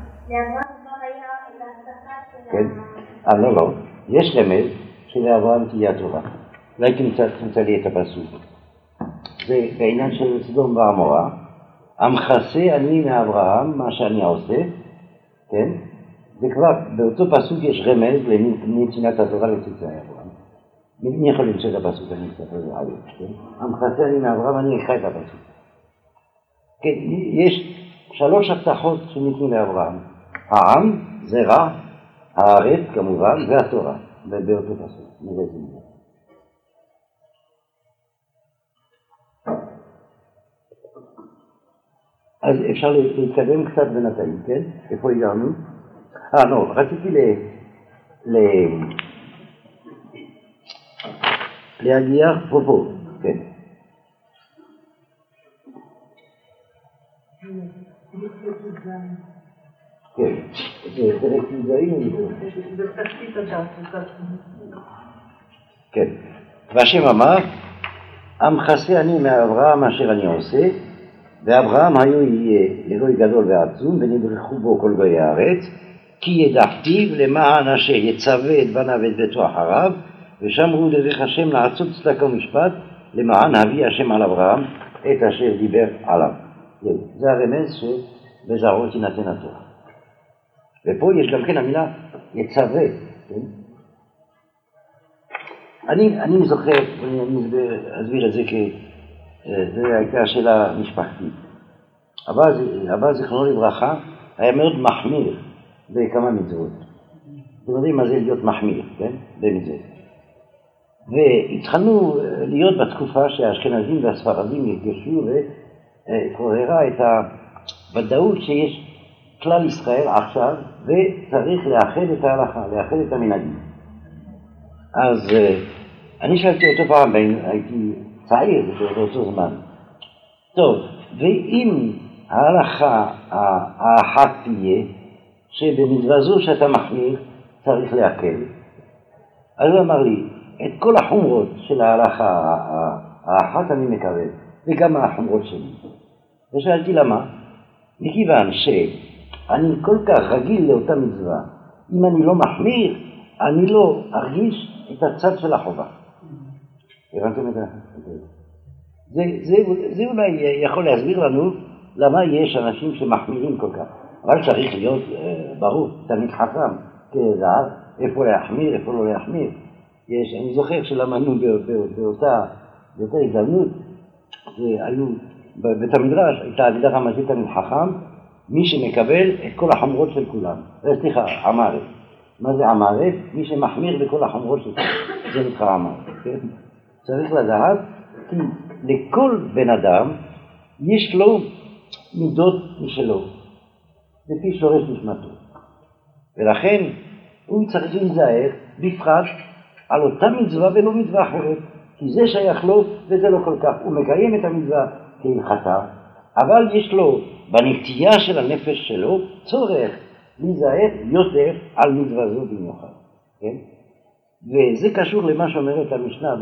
כן? אה, לא, לא. יש רמז שלאברהם תהיה התורה. אולי תמצא לי את הפסוק. זה בעניין של סדום ועמורה. המכסה אני מאברהם, מה שאני עושה, כן? זה כבר, באותו פסוק יש רמז לנתינת התורה לצאצאי אברהם. מי יכול למצוא את הפסוק? אני אסתכל על זה היום, כן? המכסה אני מאברהם, אני אקרא את הפסוק. כן, יש שלוש הבטחות שניתנו לאברהם. העם, זרע, הארץ כמובן, והתורה, באותו פסוק. נראה את זה. אז אפשר להתקדם קצת בינתיים, כן? איפה הגענו? אה, לא, רציתי ל... ל... להגיע פה פה, כן. כן, זה פרק י"ז. זה תחתית הדף. כן. והשם אמר, המכסה אני מאברהם אשר אני עושה, ואברהם היו יהיה לגוי גדול ועצום, ונברכו בו כל גויי הארץ, כי ידעתיו למען אשר יצווה את בניו ואת ביתו אחריו, ושמרו דרך השם לעשות צדקה ומשפט, למען הביא השם על אברהם את אשר דיבר עליו. זה הרמז שבזרעו תינתן התורה. ופה יש גם כן המילה יצווה. כן? אני, אני זוכר, אני, אני אסביר את זה כי זה הייתה שאלה משפחתית. אבא, אבא זיכרונו לברכה היה מאוד מחמיר בכמה מצוות. אתם יודעים מה זה להיות מחמיר, כן? במצוות. והתחלנו להיות בתקופה שהאשכנזים והספרדים נפגשו והתעוררה את הוודאות שיש כלל ישראל עכשיו וצריך לאחד את ההלכה, לאחד את המנהגים. אז אני שאלתי אותו פעם, הייתי צעיר באותו זמן. טוב, ואם ההלכה האחת תהיה שבמצווה זו שאתה מחמיר צריך להקל, אז הוא אמר לי, את כל החומרות של ההלכה האחת אני מקבל, וגם החומרות שלי. ושאלתי למה? מכיוון שאני כל כך רגיל לאותה מצווה, אם אני לא מחמיר, אני לא ארגיש את הצד של החובה. הבנתם את זה? זה, זה, זה אולי יכול להסביר לנו למה יש אנשים שמחמירים כל כך. אבל צריך להיות ברור, תמיד חכם, כזהב, איפה להחמיר, איפה לא להחמיר. יש, אני זוכר שלמדנו באותה, באותה הזדמנות, היו, בבית המדרש הייתה הגדרה מה זה תמיד חכם, מי שמקבל את כל החומרות של כולם. סליחה, עמרת. מה זה עמרת? מי שמחמיר בכל החומרות של כולם. זה נקרא עמרת. כן? צריך לדעת כי לכל בן אדם יש לו מידות משלו, לפי שורש נשמתו. ולכן הוא צריך להיזהר בפרט על אותה מצווה ולא מצווה אחרת, כי זה שייך לו וזה לא כל כך. הוא מקיים את המצווה כהלכתה, אבל יש לו בנטייה של הנפש שלו צורך להיזהר יותר על מצווה זו במיוחד. כן? וזה קשור למה שאומרת המשנה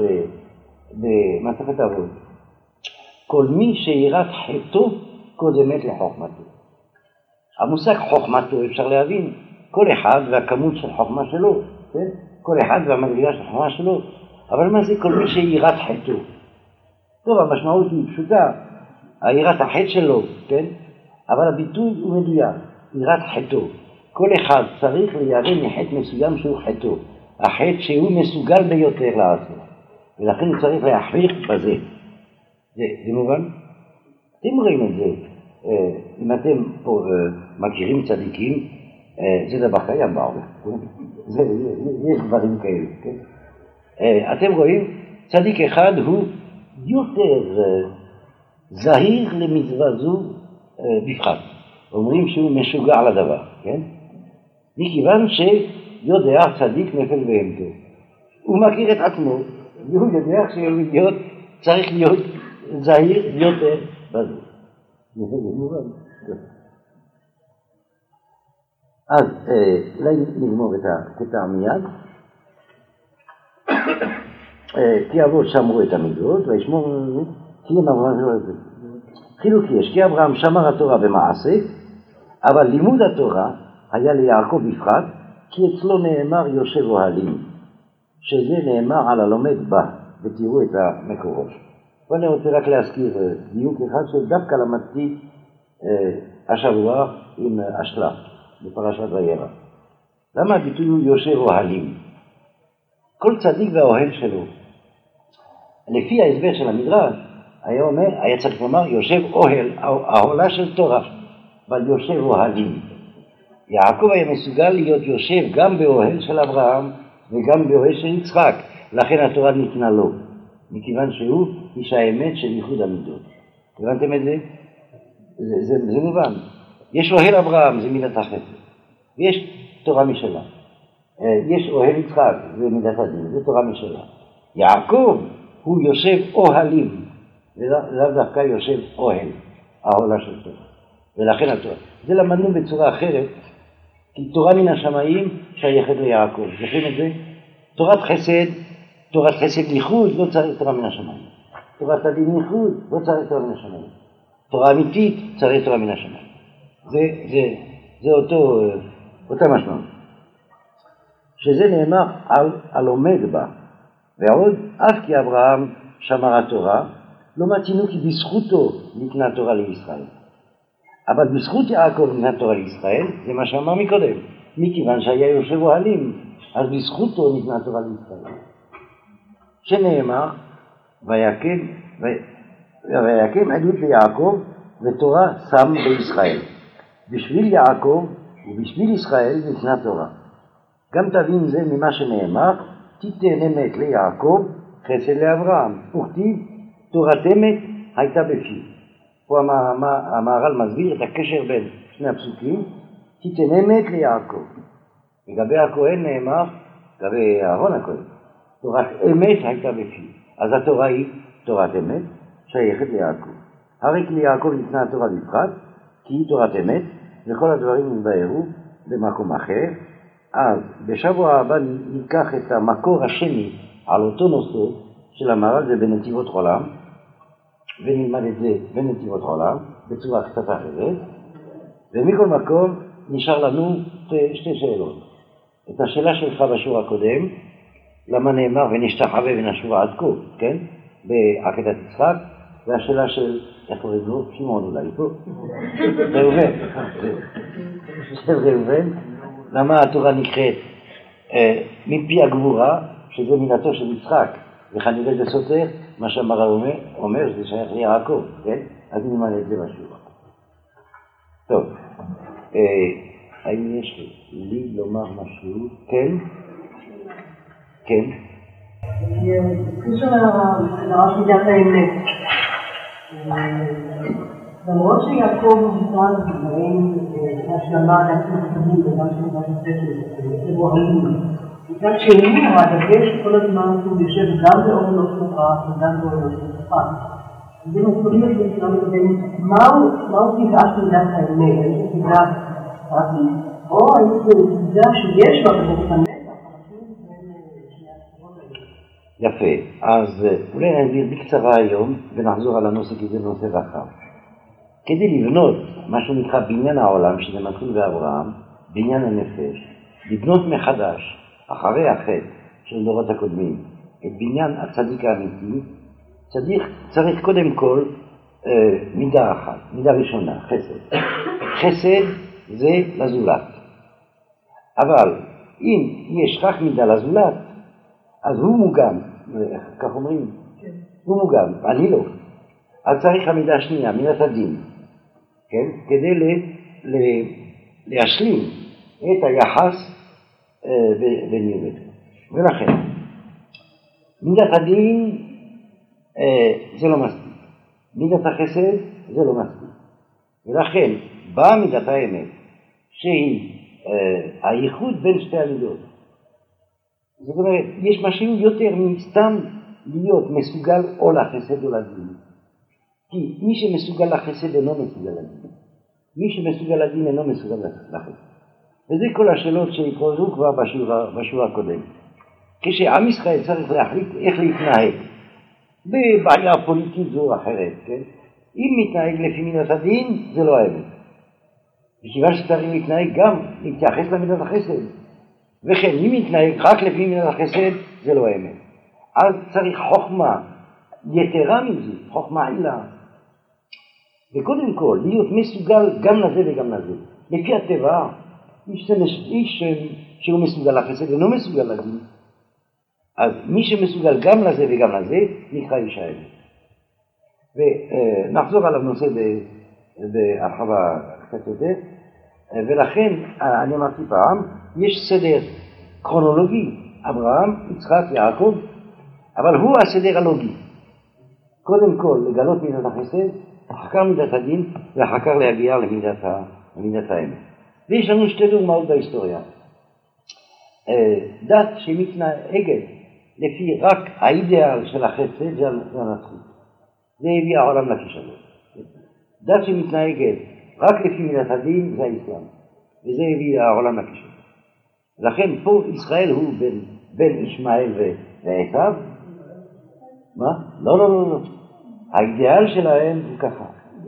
במסכת אבות. כל מי שיראת חטאו קודמת לחוכמתו. המושג חוכמתו אפשר להבין כל אחד והכמות של חוכמה שלו, כן? כל אחד והמדרגה של חוכמה שלו, אבל מה זה כל מי שיראת חטאו? טוב, המשמעות היא פשוטה, היראת החטא שלו, כן? אבל הביטוי הוא מדויק, יראת חטאו. כל אחד צריך להירא מחטא מסוים שהוא חטאו, החטא שהוא מסוגל ביותר לעשות, ולכן הוא צריך להחריך בזה. זה, זה מובן? אתם רואים את זה, אם אתם פה מכירים צדיקים, זה דבר קיים בעולם, זה, יש דברים כאלה, כן? אתם רואים, צדיק אחד הוא יותר זהיר למצווה זו בפחד, אומרים שהוא משוגע לדבר, כן? מכיוון שיודע צדיק נפל בהמתו, הוא מכיר את עצמו, והוא יודע שהוא צריך להיות זהיר יותר בזה. אז אולי נגמור את הקטע מיד. כי אבות שמרו את המידות וישמור כי הם אברהם שלא את זה. חילוק יש, כי אברהם שמר התורה במעשה, אבל לימוד התורה היה ליעקב בפרט, כי אצלו נאמר יושב אוהלים, שזה נאמר על הלומד בה, ותראו את המקורות. ואני רוצה רק להזכיר דיוק אחד שדווקא למדתי השבוע עם אשלה, בפרשת וירא. למה הביטוי הוא יושב אוהלים? כל צדיק והאוהל שלו. לפי ההסבר של המדרש, היה אומר, היה צריך לומר, יושב אוהל, העולה של תורה, אבל יושב אוהלים. יעקב היה מסוגל להיות יושב גם באוהל של אברהם וגם באוהל של יצחק, לכן התורה ניתנה לו, מכיוון שהוא איש האמת של ייחוד המידות. הבנתם את זה? זה, זה, זה מובן. יש אוהל אברהם, זה מידת החסד. ויש תורה משלה. יש אוהל יצחק, זה מידת הדין, זה תורה משלה. יעקב הוא יושב אוהלים, ולאו דווקא יושב אוהל, האוהלה של תורה. ולכן התורה. זה למדנו בצורה אחרת, כי תורה מן השמיים שייכת ליעקב. זוכרים את זה? תורת חסד, תורת חסד ייחוד, לא צריך תורה מן השמיים. תורת הדין ייחוד, לא צריך תורה מן השמיים. תורה אמיתית, צריך תורה מן השמיים. זה, זה, זה אותו, אותה משמעות. שזה נאמר על, על עומד בה. ועוד, אף כי אברהם שמר התורה, לא מצינו כי בזכותו ניתנה תורה לישראל. אבל בזכות יעקב ניתנה תורה לישראל, זה מה שאמר מקודם. מכיוון שהיה יושב אוהלים, אז בזכותו ניתנה תורה לישראל. שנאמר, ויקם, ויקם עדות ליעקב, ותורה שם בישראל. בשביל יעקב ובשביל ישראל ניתנה תורה. גם תבין זה ממה שנאמר, תיתן אמת ליעקב, חסד לאברהם. וכתיב, תורת אמת הייתה בפיו. פה המהר"ל מסביר את הקשר בין שני הפסוקים, תיתן אמת ליעקב. לגבי הכהן נאמר, לגבי אהרון הכהן, תורת אמת הייתה בפיו. אז התורה היא תורת אמת, שייכת ליעקב. הרי כי ליעקב ניתנה התורה בפרט, כי היא תורת אמת, וכל הדברים נתבהרו במקום אחר. אז בשבוע הבא ניקח את המקור השני על אותו נושא של המהר"ל, זה בנתיבות עולם, ונלמד את זה בנתיבות עולם בצורה קצת אחרת. ומכל מקום נשאר לנו שתי שאלות. את השאלה שלך בשיעור הקודם, למה נאמר ונשתחווה ונשוב עד כה, כן? בעקדת יצחק, והשאלה של, איך קוראים לו? שמעון אולי פה? ראובן. של ראובן. למה התורה נקראת אה, מפי הגבורה, שזה מילתו של יצחק, וכנראה זה סותר, מה שהמהר"ל אומר, אומר שזה שייך ליעקב, כן? אז נלמד את זה בשיעור. טוב, אה, האם יש לי לומר משהו? כן? כן? בקשר לרש מידת האמת, למרות שיעקב ניתן דברים להשלמה לעצמם חדים וגם שניתן לצאת לבועלים, מצד שני הדגש כל הזמן הוא יושב גם באור לא סוכה וגם באור לא סוכה. זה מסורים את זה שלנו לבין מהו טבעה של מידת האמת, האם זה טבעה פרטית, או האם זה טבעה שיש בה בבית המתח. יפה, אז אולי נדבר בקצרה היום ונחזור על הנושא כי זה נושא רחב. כדי לבנות מה שנקרא בניין העולם, שזה מתחיל באברהם, בניין הנפש, לבנות מחדש, אחרי החטא של דורות הקודמים, את בניין הצדיק האמיתי, צדיק צריך קודם כל אה, מידה אחת, מידה ראשונה, חסד. חסד זה לזולת. אבל אם יש רק מידה לזולת, אז הוא מוגן, כך אומרים, כן. הוא מוגן, אני לא. אז צריך המידה השנייה, מידת הדין, כן? כדי ל, ל, להשלים את היחס אה, ביני ובינו. ולכן, מידת הדין אה, זה לא מספיק. מידת החסד זה לא מספיק. ולכן, באה מידת האמת, שהיא אה, הייחוד בין שתי המידות. זאת אומרת, יש משהו יותר מסתם להיות מסוגל או לחסד או לדין. כי מי שמסוגל לחסד אינו מסוגל לדין. מי שמסוגל לדין אינו מסוגל לחסד. וזה כל השאלות שהתעוררו כבר בשיעור, בשיעור הקודם. כשעם ישראל צריך להחליט איך להתנהג בבעיה פוליטית זו או אחרת, כן? אם מתנהג לפי מידת הדין, זה לא האמת. וכיוון שצריך להתנהג גם להתייחס למידת החסד. וכן, אם מתנהג רק לפי מידת החסד, זה לא האמת. אז צריך חוכמה יתרה מזה, חוכמה עילה. וקודם כל, להיות מסוגל גם לזה וגם לזה. לפי הטבע, איש, איש שהוא מסוגל לחסד ולא מסוגל לדין. אז מי שמסוגל גם לזה וגם לזה, נקרא איש האמת. ונחזור על הנושא בהרחבה קצת יותר. ולכן, אני אמרתי פעם, יש סדר כרונולוגי, אברהם, יצחק, יעקב, אבל הוא הסדר הלוגי. קודם כל, לגלות מידת החסד, אחר כך מידת הדין, ואחר כך להגיע למידת, ה, למידת האמת. ויש לנו שתי דוגמאות בהיסטוריה. דת שמתנהגת לפי רק האידאל של החסד של הנצחות. זה הביא העולם לכישלון. דת שמתנהגת רק לפי מידת הדין זה האסלאם. וזה הביא העולם לכישלון. לכן פה ישראל הוא בין, בין ישמעאל ועשיו. מה? לא, לא, לא, לא. האידאל שלהם הוא ככה.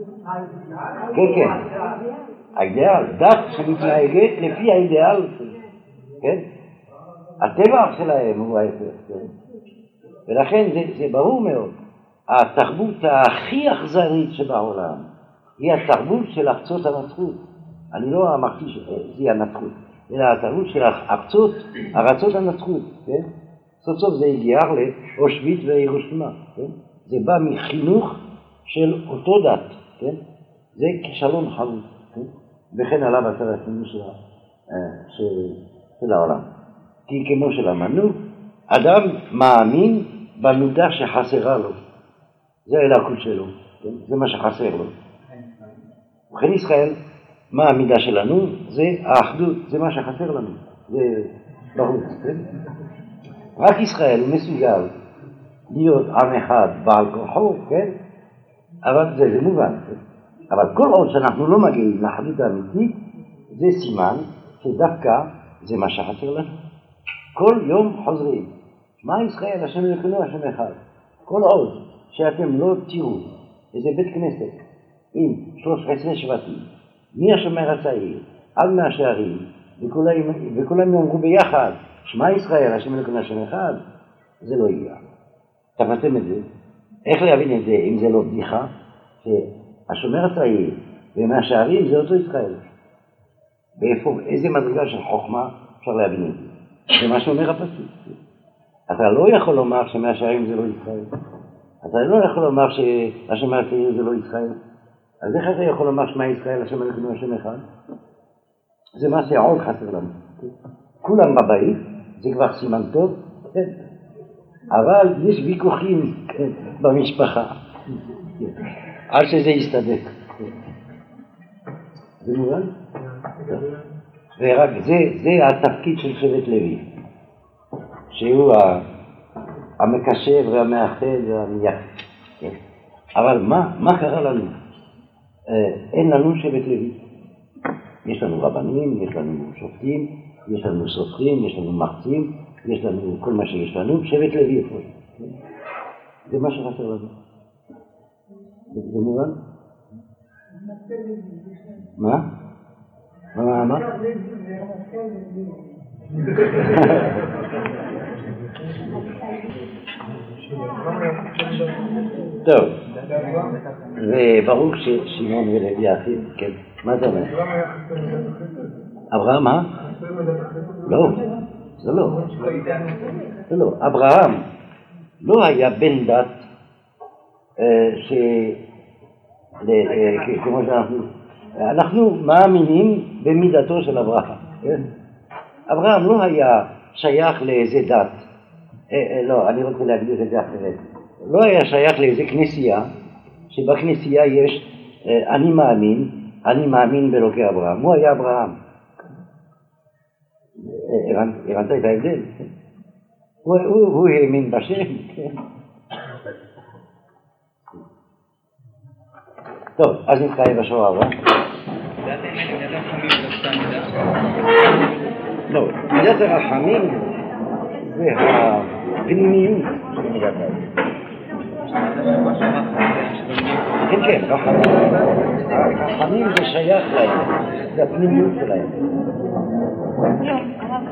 כן, כן. האידאל, דת שמתנהגת לפי האידאל. כן? הטבע שלהם הוא ההפך. כן? ולכן זה, זה ברור מאוד. התרבות הכי אכזרית שבעולם היא התרבות של ארצות הנצחות. אני לא אמרתי שזה הנצחות, אלא התרבות של ארצות, ארצות הנצחות. כן? סוף סוף זה הגיע לאושוויץ וירושלים. כן? זה בא מחינוך של אותו דת. כן? זה כישלון חרוץ. כן? וכן עליו הצד השני של, של, של העולם. כי כמו שלמדנו, אדם מאמין במידה שחסרה לו. זה האלוקות שלו. כן? זה מה שחסר לו. וכן ישראל, מה המידה שלנו? זה האחדות, זה מה שחסר לנו. זה ברור. כן? רק ישראל הוא מסוגל להיות עם אחד בעל כוחו, כן? אבל זה, זה מובן. כן? אבל כל עוד שאנחנו לא מגיעים לאחדות האמיתית, זה סימן שדווקא זה מה שחסר לנו. כל יום חוזרים. מה ישראל, השם אלוקינו, השם אחד. כל עוד שאתם לא תראו איזה בית כנסת עם שלוש עשרה שבטים, מי השומר הצעיר, עד מהשערים, וכולם, וכולם יאמרו ביחד, שמע ישראל, השם אלוקינו, השם אחד, זה לא יהיה. תפסתם את זה. איך להבין את זה אם זה לא בדיחה? שהשומר הצעיר ומהשערים זה אותו ישראל. באיפה, איזה מדרגה של חוכמה אפשר להבין את זה? זה מה שאומר הפסוק. אתה לא יכול לומר שמהשערים זה לא ישראל. אתה לא יכול לומר שהשומר הצעיר זה לא ישראל. אז איך אתה יכול לומר שמע ישראל, השם אלוקינו, השם אחד? זה מה שעוד חסר לנו. כולם בבית, זה כבר סימן טוב, כן. אבל יש ויכוחים כן, במשפחה. עד שזה יסתדק. זה מובן? ורק זה, זה התפקיד של שבט לוי. שהוא המקשר והמאחד והמייחד. כן. אבל מה, מה קרה לנו? אין לנו שבט לוי. יש לנו רבנים, יש לנו שופטים, יש לנו סופרים, יש לנו מרצים, יש לנו כל מה שיש לנו, שבט לוי איפה. זה מה שחסר לנו. זה מובן? מה? מה, מה? טוב, וברוך ששמעון ולוי האחים, כן, מה זה אומר? אברהם, מה? לא, זה לא. זה לא, אברהם לא היה בן דת ש... כמו שאנחנו... אנחנו מאמינים במידתו של אברהם. אברהם לא היה שייך לאיזה דת. לא, אני רוצה להגדיר את זה אחרת. לא היה שייך לאיזה כנסייה, שבכנסייה יש אני מאמין, אני מאמין באלוקי אברהם. הוא היה אברהם. הבנת את ההבדל? הוא האמין בשם. טוב, אז נתקיים בשבוע הבא. לא, מידת הרחמים זה הפנימיות של מידת הרחמים. כן, כן, רחמים זה שייך להם, זה הפנימיות שלהם.